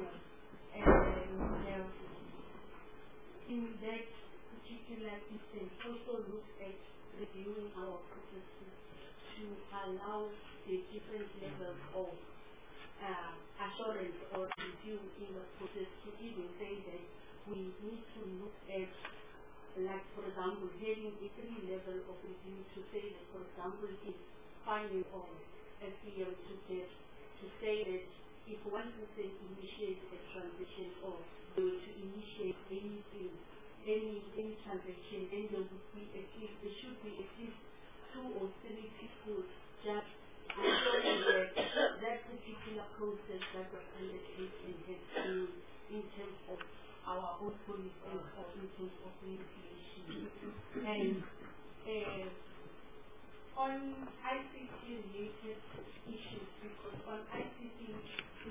in that particular instance, also look at reviewing our processes to allow the different levels of assurance or review in the process, to even say that we need to look at, like for example, having a 3-level of review to say that, for example, if finding on SPM to say that if 1% initiates a transition or they were to initiate anything, any transaction, then there should be at least 2 or 3 people just ensuring that that particular process that was undertaken has been in terms of our own policy or in terms of regulation. And on ICT-related issues, because on ICT we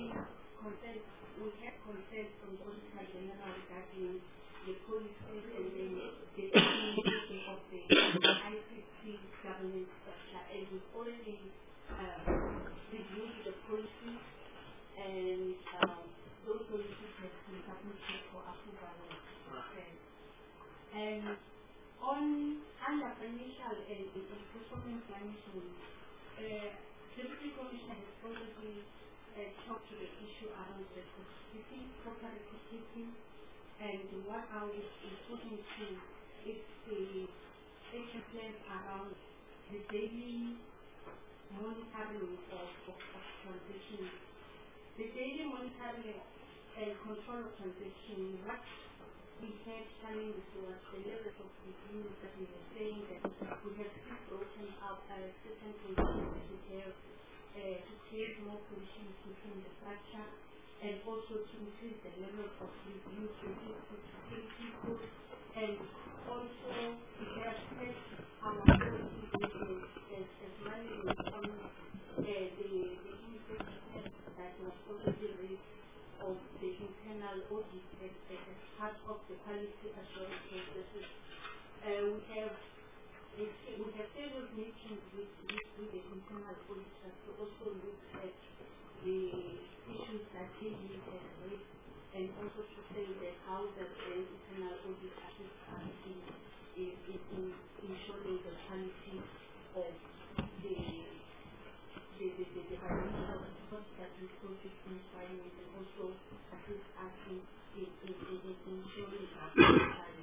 had consent from the Auditor General regarding the policies and then the implementation of the ICT governance structure, and we've already reviewed the policies, and those policies have been submitted for approval and consent. And under financial and performance management, Deputy Commissioner has already talked to the issue around the proper record keeping. And what I was talking to is the action plans around the daily monitoring of transactions. The daily monitoring and control of transactions, what we had challenges was the levels of reviews that we were saying that we have still broken up certain conditions that we have to create more conditions within the structure, and also to increase the level of review to people, and also we have set our policy as management on the impact that was already raised of the internal audit as part of the quality assurance processes. We have several meetings with the internal auditors to also look at the issues that they have raised, and also to say that how the internal audit assist us in ensuring the quality of the financial reports that we process in finance, and also assist us in ensuring our quality.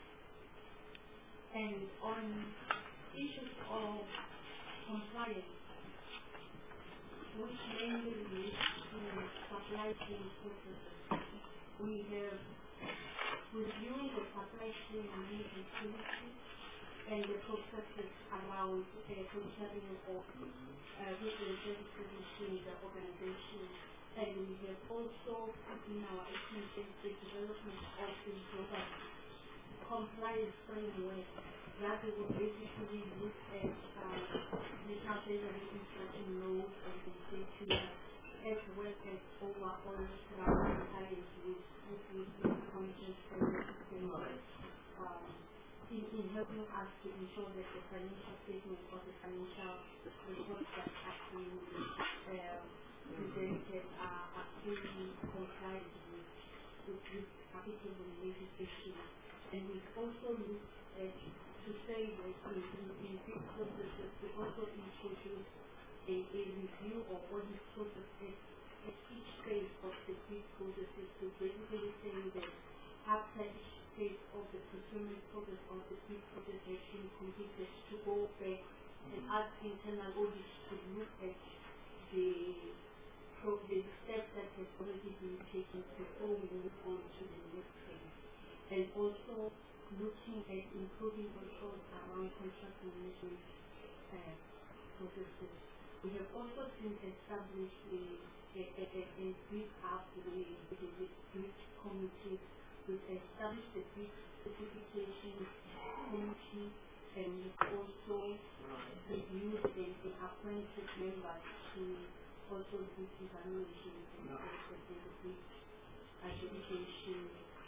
And on issues of compliance, which mainly relates to supply chain processes, we have reviewed the supply chain management policy and the processes around concerning of goods and services within the organization. And we have also put in our attention the development of the global compliance framework that will basically look at national delivery instruction laws and the circular, as well as overall compliance with conscious framework in helping us to ensure that the financial statements or the financial reports that are being presented are fully compliant with this capital-related issues. And we've also looked at to say that in these processes we also introduce review of all these processes at each phase of the bid processes, to basically saying that after each phase of the procurement process or the bid process has been completed, to go back and ask internal audits to look at the steps that have already been taken before we move on to the next phase. And also looking at improving controls around contract management processes. We have also since established a bid up with a bid committee. We've established a bid specification committee, and we've also reviewed and appointed members to also do evaluations and also the bid adjudication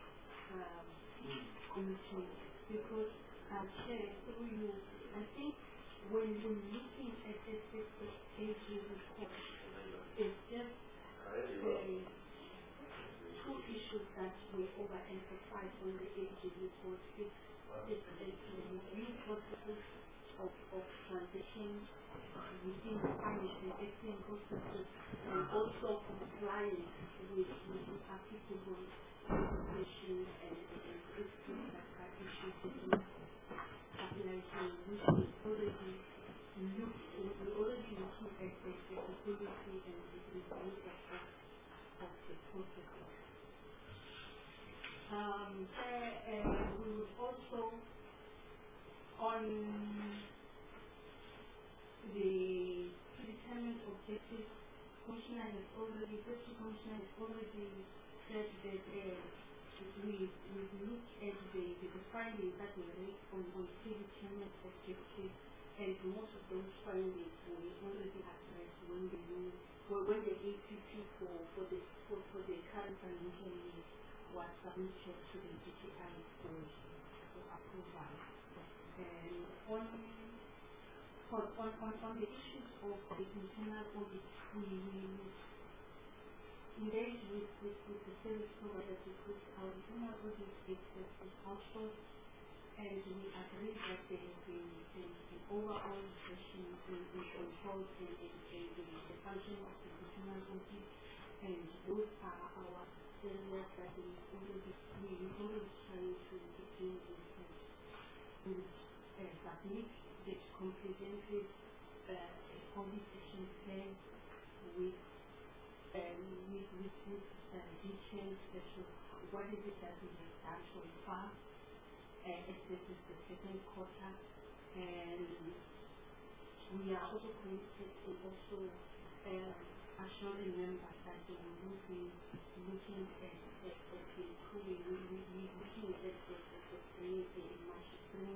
committee. Because Chair, through you, I think when we're looking at this AG report, it's just two issues that we overemphasize on the AG report. It's the review processes of transition within the finance and exchange processes, and also compliance with applicable legislation and systems that are issued within appellation, which is already looking at the capability and the review of the processes. We would also, on the predetermined objectives, Commissioner has already said that we've looked at the findings that were raised on predetermined objectives, and most of those findings were already addressed when the APP for the current financial year was submitted to the DTI for approval. And on the issues of the internal audit, we engage with the service providers because our internal audit is outsourced, and we agree that there has been an overall discussion in controls and the function of the internal audit, and those are our areas that we always trying to deal with. We submit this comprehensive audit action plan with details as to what is it that we have done so far. This is the second quarter, and we are also committed to also assuring members that we will be looking at improving, looking at the much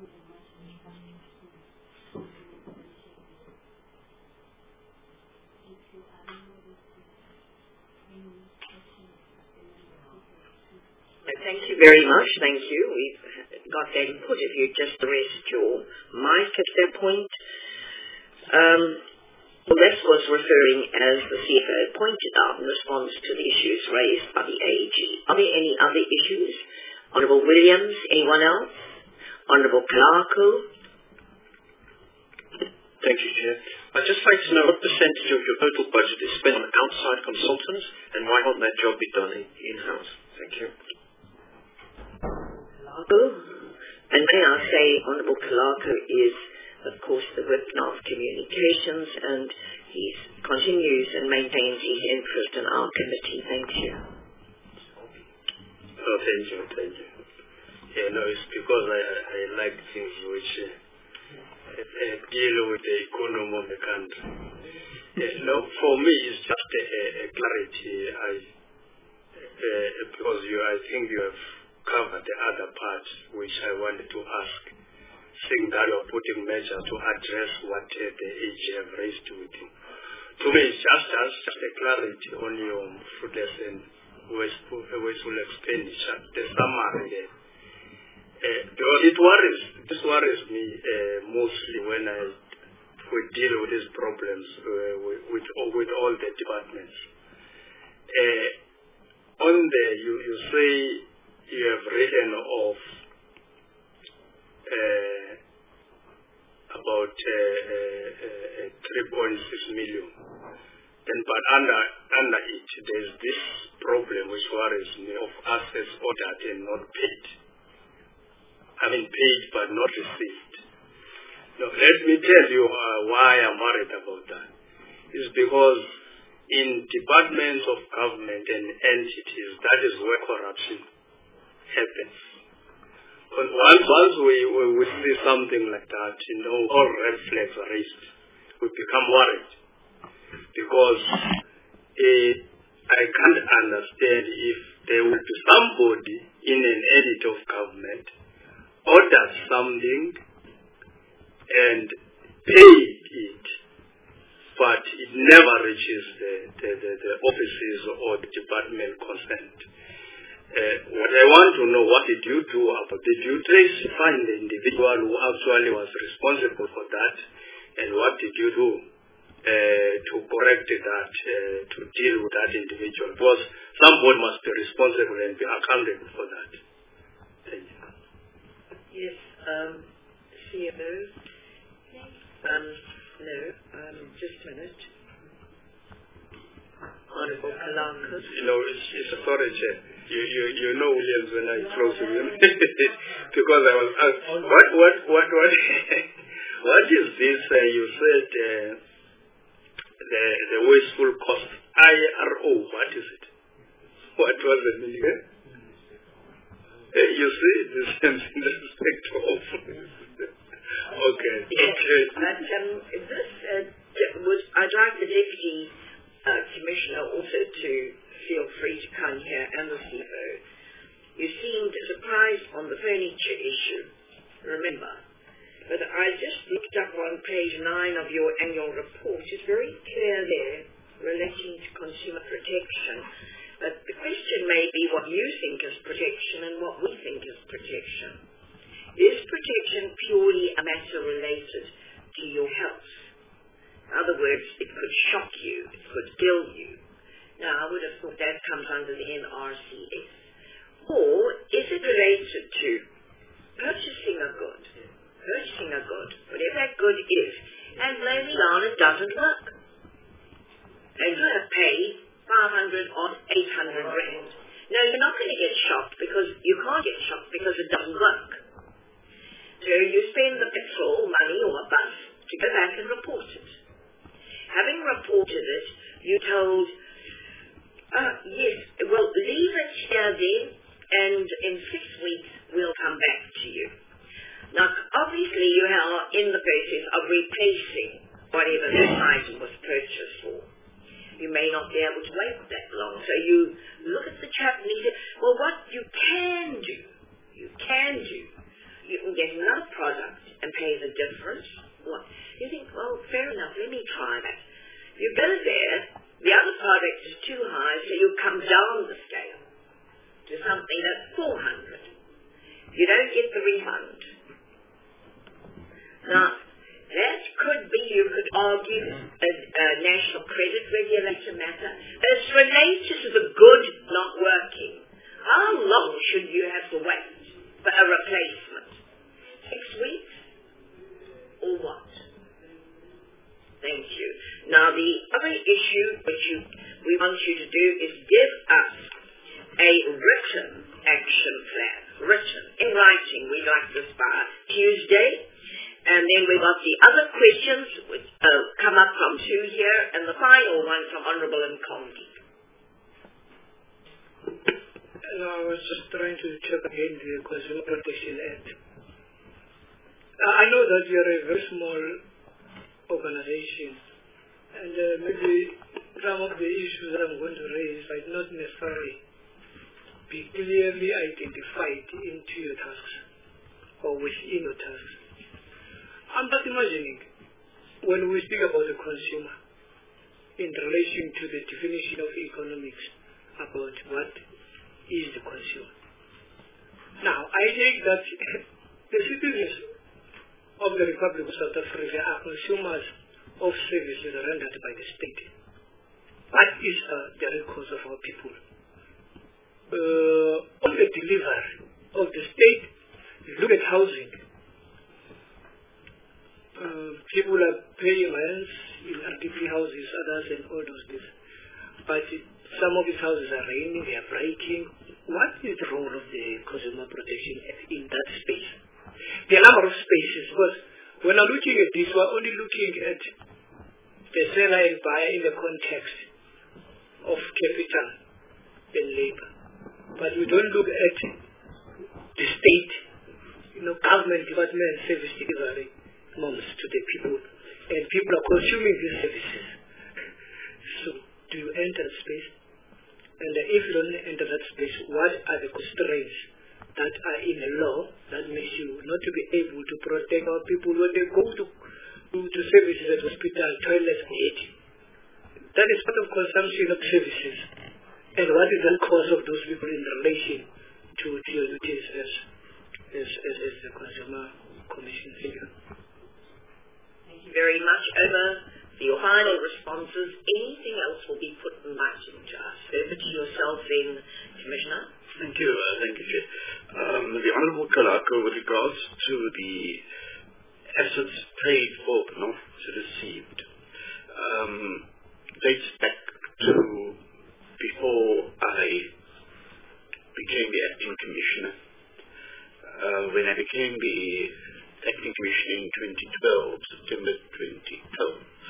Thank you very much. Thank you. We've got that input. If you just rest your mic at that point. This was referring, as the CFO pointed out, in response to the issues raised by the AG. Are there any other issues? Honourable Williams, anyone else? Honourable Clarko? Thank you, Chair. I'd just like to know what percentage of your total budget is spent on outside consultants, and why can't that job be done in-house? Thank you. Clarko? And may I say, Honourable Clarko is, of course, the whip of communications, and he continues and maintains his interest in our committee. Thank you. Oh, thank you. Yeah, no, it's because I like things which deal with the economy of the country. No, for me, it's just a clarity. Because I think you have covered the other parts which I wanted to ask. Saying that you're putting measures to address what the AG have raised with you. To me, it's just a clarity on your fruitless and wasteful expenditure, the summary there. Because this worries me mostly when we deal with these problems with all the departments. On there, you say you have written of about 3.6 million. But under it, there's this problem which worries me of assets ordered and not paid. I mean paid but not received. Now, let me tell you why I'm worried about that. It's because in departments of government and entities, that is where corruption happens. But once we see something like that, all red flags are raised. We become worried. Because I can't understand if there would be somebody in an edit of government ordered something and paid it, but it never reaches the offices or the department concerned. What I want to know, what did you do about it? Did you trace find the individual who actually was responsible for that, and what did you do to correct that, to deal with that individual? Because somebody must be responsible and be accountable for that. Thank you. Yes, CFO. Just a minute. Honorable Kalakas. It's a sorry, Chair. You know Williams when I close with him. Because I was asked, what is this? You said the wasteful cost. IRO, what is it? What was the meaning? You see, this is in respect of. Okay. I'd like the Deputy Commissioner also to feel free to come here, and the CFO. You seemed surprised on the furniture issue, remember? But I just looked up on page 9 of your annual report. It's very clear there relating to consumer protection. But the question may be what you think is protection and what we think is protection. Is protection purely a matter related to your health? In other words, it could shock you, it could kill you. Now, I would have thought that comes under the NRCS. Or is it related to purchasing a good, whatever that good is, and laying down it doesn't work? And you have paid 500 or 800 rand. No, you're not going to get shocked because you can't get shocked because it doesn't work. So you spend the petrol money or a bus to go back and report it. Having reported it, you're told, yes, well, leave it here then, and in 6 weeks we'll come back to you. Now, obviously you are in the process of replacing whatever this item was purchased for. You may not be able to wait that long. So you look at the chap and you say, well, what you can do, you can get another product and pay the difference. What? You think, well, fair enough, let me try that. You go there, the other product is too high, so you come down the scale to something that's 400. You don't get the refund. Now, that could be, you could argue, a national credit regulator matter, but it's related to the good not working. How long should you have to wait for a replacement? 6 weeks? Or what? Thank you. Now, the other issue which we want you to do is give us a written action plan. Written, in writing. We'd like this by Tuesday. And then we've got the other questions which come up from 2 here, and the final one from Honourable Nkongi. I was just trying to check again the Consumer Protection Act. I know that you are a very small organization, and maybe some of the issues that I'm going to raise might not necessarily be clearly identified into your tasks or within your tasks. I'm just imagining when we speak about the consumer in relation to the definition of economics about what is the consumer. Now, I think that the citizens of the Republic of South Africa are consumers of services rendered by the state. That is the records of our people. On the delivery of the state, look at housing. people are paying rents in RDP houses, others and all those things. But some of these houses are raining, they are breaking. What is the role of the Consumer Protection Act in that space? There are a number of spaces, because when I'm looking at this, we're only looking at the seller and buyer in the context of capital and labor. But we don't look at the state, government, department, service delivery norms to the people. And people are consuming these services. So do you enter the space? And if you don't enter that space, what are the constraints that are in the law that makes you not to be able to protect our people when they go to services at hospital, toilets, and eating? That is part of consumption of services. And what is the cost of those people in relation to your duties as the Consumer Commission figure? Thank you very much. Over for your final responses. Anything else will be put in writing to us. Over to yourself then, Commissioner. Thank you, Chair. The Honourable Kalaka, with regards to the assets paid for but not received, dates back to before I became the acting commissioner. When I became the acting commissioner in 2012, September 2012,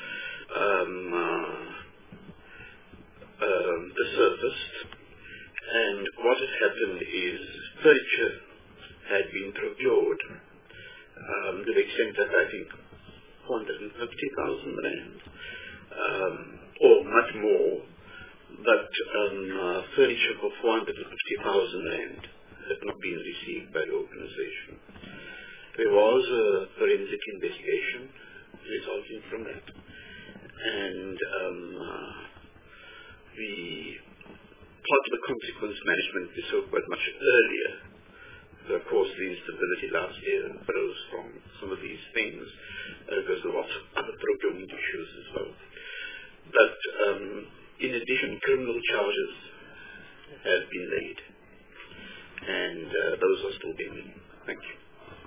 the surfaced, and what had happened is furniture had been procured to the extent that I think 450,000 rand, or much more, but furniture for 450,000 rand had not been received by the organization. There was a forensic investigation resulting from that, and part of the consequence management we saw quite much earlier. So of course, the instability last year arose from some of these things. There's a lot of other procurement issues as well. But in addition, criminal charges have been laid, and those are still pending. Thank you.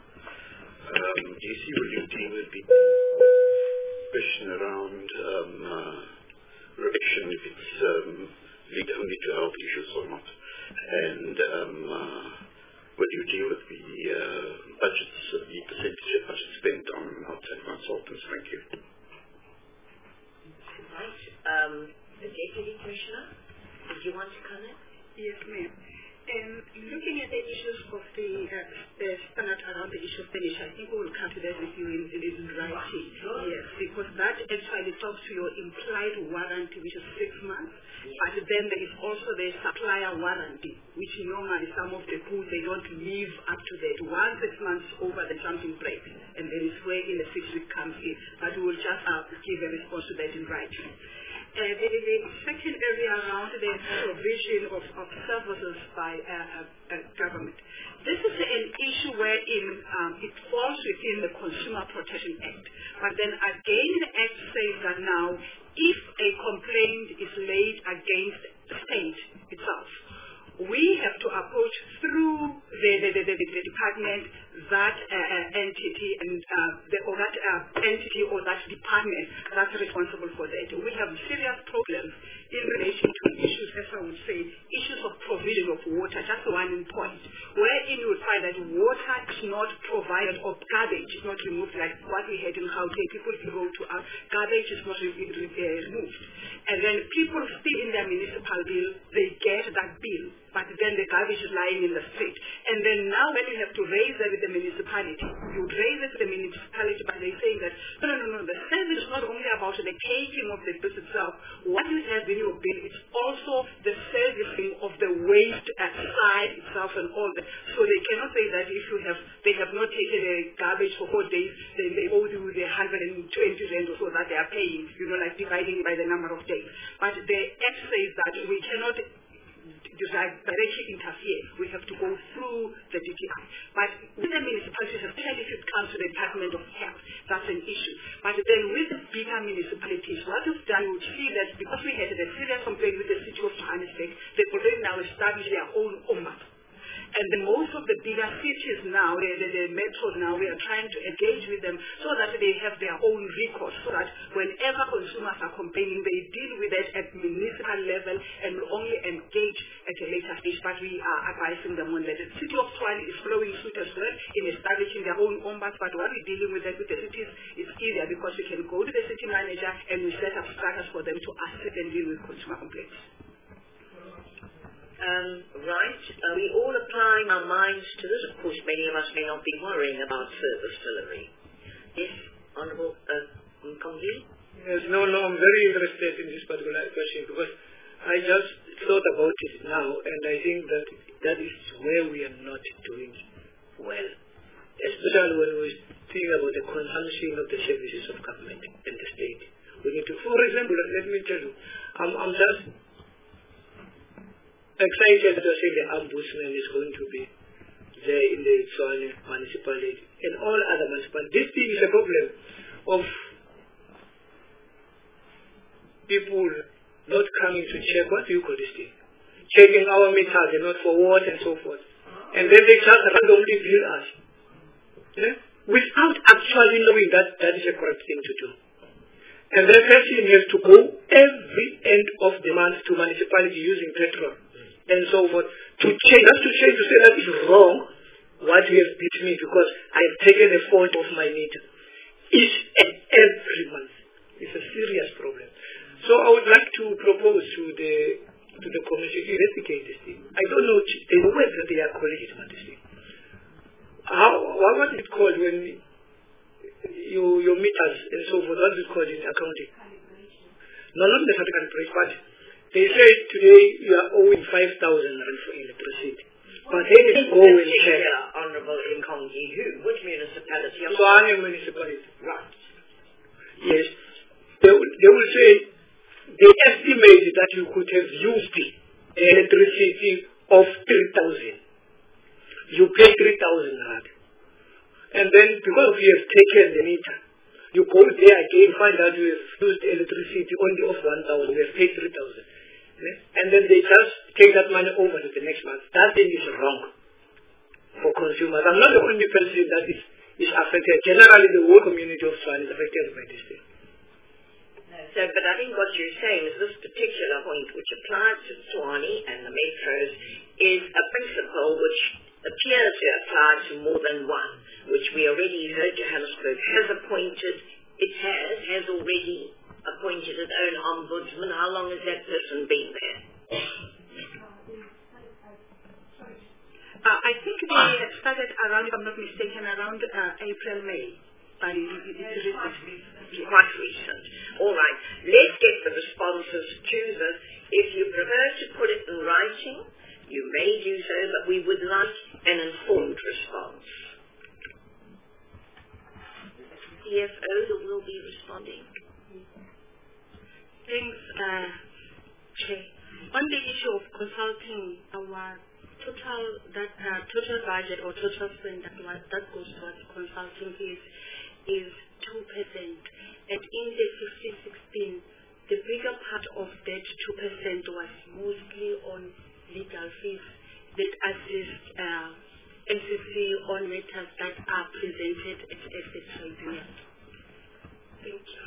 DC, will you deal with the question around reaction, if it's lead only to health issues or not? And will you deal with the budgets, the percentage of budget spent on outside consultants? Thank you. Right. The Deputy Commissioner, did you want to comment? Yes, ma'am. Looking at the issues of the standard around the issue of furniture, I think we will come to that with you in writing. Yes, because that actually talks to your implied warranty, which is 6 months. But then there is also the supplier warranty, which normally some of the goods, they don't live up to that. Once 6 months over, the something breaks, and then it's where in the 6 week comes in. But we will just give a response to that in writing. The second area around the provision of services by government. This is an issue wherein it falls within the Consumer Protection Act. But then again, the Act says that now, if a complaint is laid against the state itself, we have to approach through the department that entity and that entity or that department that's responsible for that. We have serious problems in relation to issues, as I would say, issues of provision of water, just one point, wherein you would find that water is not provided or garbage is not removed, like what we had in Gauteng. People go to garbage is not removed. And then people still in their municipal bill, they get that bill, but then the garbage is lying in the street. And then now when you have to raise that with the municipality, you raise it with the municipality by saying that, no, the service is not only about the taking of the goods itself. What you have in your bill is also the servicing of the waste side itself and all that. So they cannot say that if they have not taken the garbage for 4 days, then they owe you the 120 rand or so that they are paying, like dividing by the number of days. But the Act says that we cannot directly interfere. We have to go through the DTI. But with the municipalities, especially if it comes to the Department of Health, that's an issue. But then with the bigger municipalities, what we've done, we see that because we had a serious complaint with the city of Johannesburg, they've already now established their own ombuds. And then most of the bigger cities now, the metros now, we are trying to engage with them so that they have their own recourse, so that whenever consumers are complaining, they deal with it at municipal level and will only engage at a later stage. But we are advising them on that. The city of Tshwane is following suit as well in establishing their own ombuds, but while we're dealing with that with the cities, it's easier because we can go to the city manager and we set up structures for them to assist and deal with consumer complaints. Right. Are we all applying our minds to this? Of course, many of us may not be worrying about service delivery. Yes, Honourable Nkongi? Yes, no, I'm very interested in this particular question because I just thought about it now, and I think that is where we are not doing well, especially when we think about the consumption of the services of government and the state. We need to, for example, let me tell you, I'm just excited to say the ombudsman is going to be there in the Tshwane municipality and all other municipalities. This thing is a problem of people not coming to check, what do you call this thing? Checking our meters and not for what and so forth. And then they just randomly bill us. Yeah? Without actually knowing that that is a correct thing to do. And the person has to go every end of the month to municipality using petrol and so forth to change, just to change, to say that is wrong what you have beat me because I have taken a fault of my meter. Each and every month. It's a serious problem. So I would like to propose to the commission to investigate this thing. I don't know the word that they are calling it about this thing. What is it called when your meters and so forth, what is it called in accounting? No, not necessarily calibration, but they say today you are owing 5,000 rand for electricity. But then they go and check. Honourable Nkongi, which municipality? Tshwane municipality. Right. Yes. They will say, they estimate that you could have used the electricity of 3,000. You pay 3,000 rand. And then because you have taken the meter, you go there again, find out you have used electricity only of 1,000, you have paid 3,000. And then they just take that money over to the next month. That thing is wrong for consumers. I'm not the only person that is affected. Generally, the whole community of Tshwane is affected by this thing. So, but I think what you're saying is this particular point, which applies to Tshwane and the metros, is a principle which appears to apply to more than one, which we already heard Johannesburg has appointed. It has already appointed its own ombudsman. How long has that person been there? I think they had started around, if I'm not mistaken, around April, May. But it's quite recent. All right. Let's get the responses to this. If you prefer to put it in writing, you may do so, but we would like an informed response. CFO who will be responding. Thanks, Chair. On the issue of consulting, our total budget or total spend that goes towards consulting is 2%. And in the 15-16, the bigger part of that 2% was mostly on legal fees that assist NCC on matters that are presented at the tribunal. Thank you.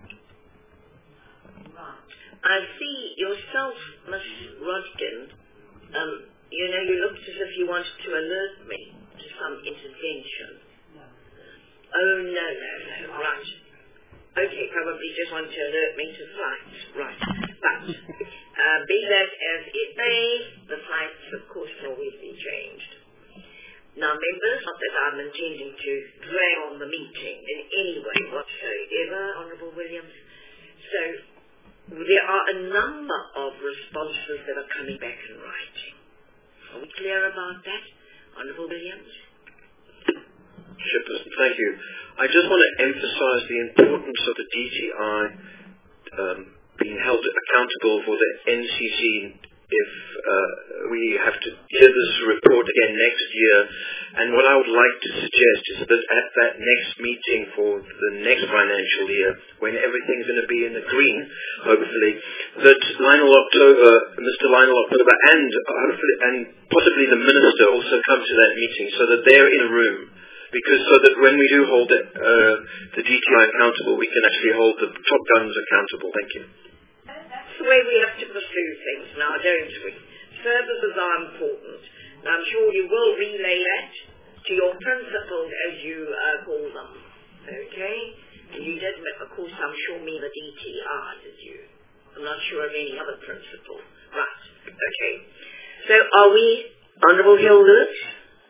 I see yourself, Ms. Rodkin, you looked as if you wanted to alert me to some intervention. Oh, no. Right. Okay, probably just want to alert me to flights. Right. But, be that as it may, the flights, of course, can always be changed. Now, members, not that I'm intending to drag on the meeting in any way whatsoever, Honourable Williams. So, there are a number of responses that are coming back in writing. Are we clear about that, Honourable Williams? Chairperson, thank you. I just want to emphasize the importance of the DTI being held accountable for the NCC if we have to hear this report again next year. And what I would like to suggest is that at that next meeting for the next financial year, when everything's going to be in the green, hopefully, that Mr. Lionel October and hopefully and possibly the Minister also come to that meeting so that they're in a room. Because so that when we do hold the DTI accountable, we can actually hold the top guns accountable. Thank you. That's the way we have to pursue things now, don't we? Services are important. And I'm sure you will relay that to your principals, as you call them. Okay? And you did, of course, I'm sure, mean the DTI, did you? I'm not sure of any other principal. Right. Okay. So are we, Honourable Hill Lewis?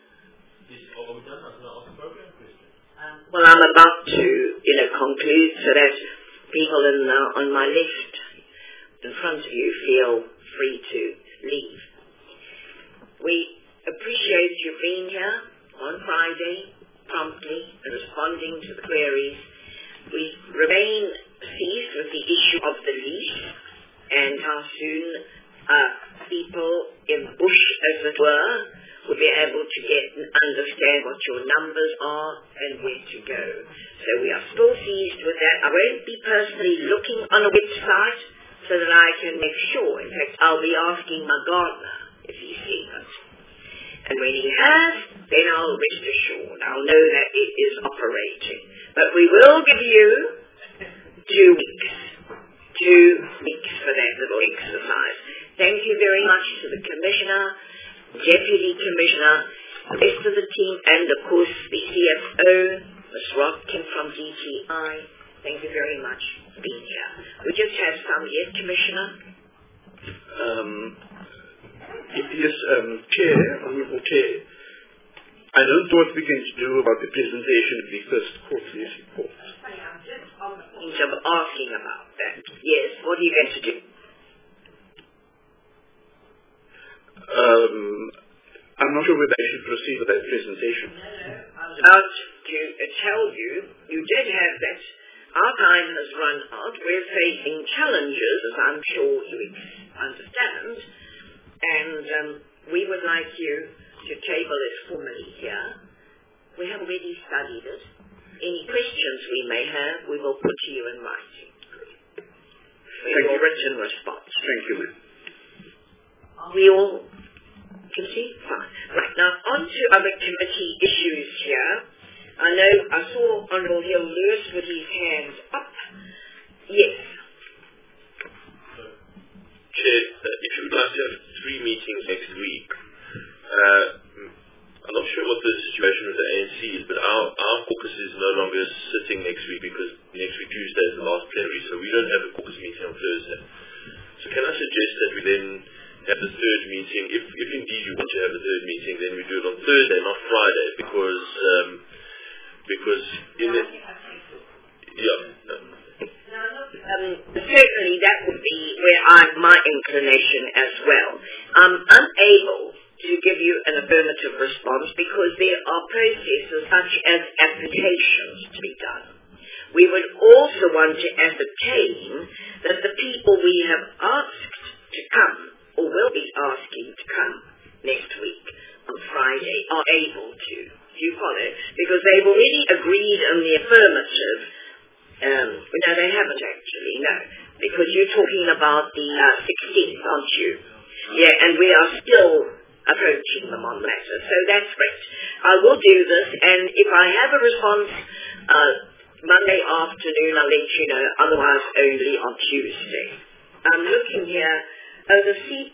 Well, I'm about to, conclude so that people on my left in front of you feel free to leave. We appreciate you being here on Friday, promptly, and responding to the queries. We remain seized with the issue of the lease and how soon people in the bush, as it were, will be able to get and understand what your numbers are and where to go. So we are still seized with that. I won't be personally looking on a website so that I can make sure. In fact, I'll be asking my gardener if he's seen it. And when he has, then I'll rest assured. I'll know that it is operating. But we will give you 2 weeks. 2 weeks for that little exercise. Thank you very much to the Commissioner, Deputy Commissioner, the rest of the team, and of course the CFO, Ms. Rodkin from DTI. Thank you very much for being here. We just have some yet, Commissioner. Yes, Chair, Honourable Chair. I don't know what we're going to do about the presentation of the first quarterly report. I'm just on the point of asking about that. Yes, what are you going to do? I'm not sure whether I should proceed with that presentation. I was about to tell you, you did have that. Our time has run out. We're facing challenges, as I'm sure you understand, and we would like you to table it formally here. We have already studied it. Any questions we may have, we will put to you in writing. For your written response. Thank you, ma'am. Are we all guilty? Fine. Right, now on to other committee issues here. I know I saw Honourable Hill Lewis with his hands up. Yes. Chair, if you would like to have 3 meetings next week, I'm not sure what the situation with the ANC is, but our caucus is no longer sitting next week because next week Tuesday is the last plenary, so we don't have a caucus meeting on Thursday. So can I suggest that we then have the 3rd meeting, if indeed you want to have a 3rd meeting, then we do it on Thursday, not Friday, because in the... Yeah. Certainly that would be where my inclination as well. I'm unable to give you an affirmative response because there are processes such as applications to be done. We would also want to ascertain that the people we have asked to come, or will be asking to come next week on Friday, are able to. Do you follow? Because they've already agreed in the affirmative. No, they haven't actually, no. Because you're talking about the 16th, aren't you? Yeah, and we are still approaching them on the matter. So that's great. I will do this, and if I have a response Monday afternoon, I'll let you know, otherwise only on Tuesday. I'm looking here. The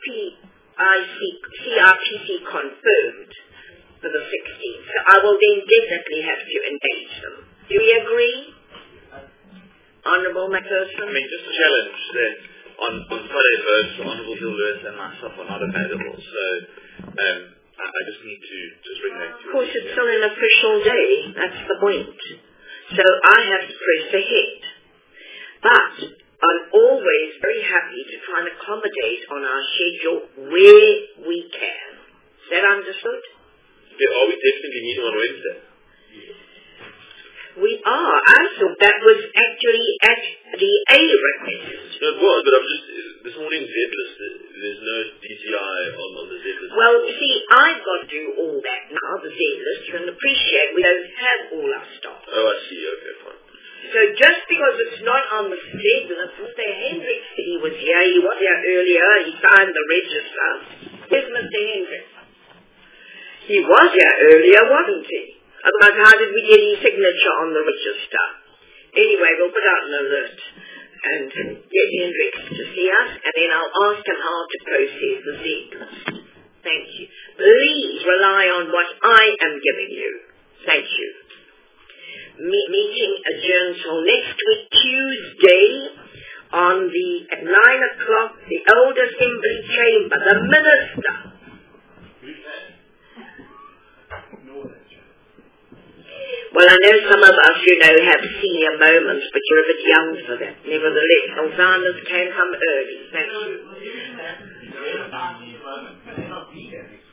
CRPC confirmed for the 16th. So I will then definitely have to engage them. Do we agree? Honourable McPherson? I mean, just a challenge that on Friday votes, Honourable Hill Lewis and myself are not available. So I just need to just bring that to you. Of course, it's still an official day. That's the point. So I have to press ahead. But I'm always very happy to try and accommodate on our schedule where we can. Is that understood? Yeah, are we definitely meeting on Wednesday? We are. I thought that was actually at the A request. No, it was, but I'm just, this morning's Z list, there's no DTI on the Z list. Well, you see, I've got to do all that now, the Z list, and appreciate we don't have all our stock. Oh, I see. Okay, fine. So just because it's not on the Z list, Mr. Hendricks, he was here earlier, he signed the register. Where's Mr. Hendricks? He was here earlier, wasn't he? Otherwise, how did we get his signature on the register? Anyway, we'll put out an alert and get Hendricks to see us, and then I'll ask him how to process the Z list. Thank you. Please rely on what I am giving you. Thank you. Meeting adjourned till next week, Tuesday, at 9 o'clock, the Old Assembly Chamber, the Minister. Well, I know some of us, have senior moments, but you're a bit young for that. Nevertheless, Alzheimer's can come early. Thank you.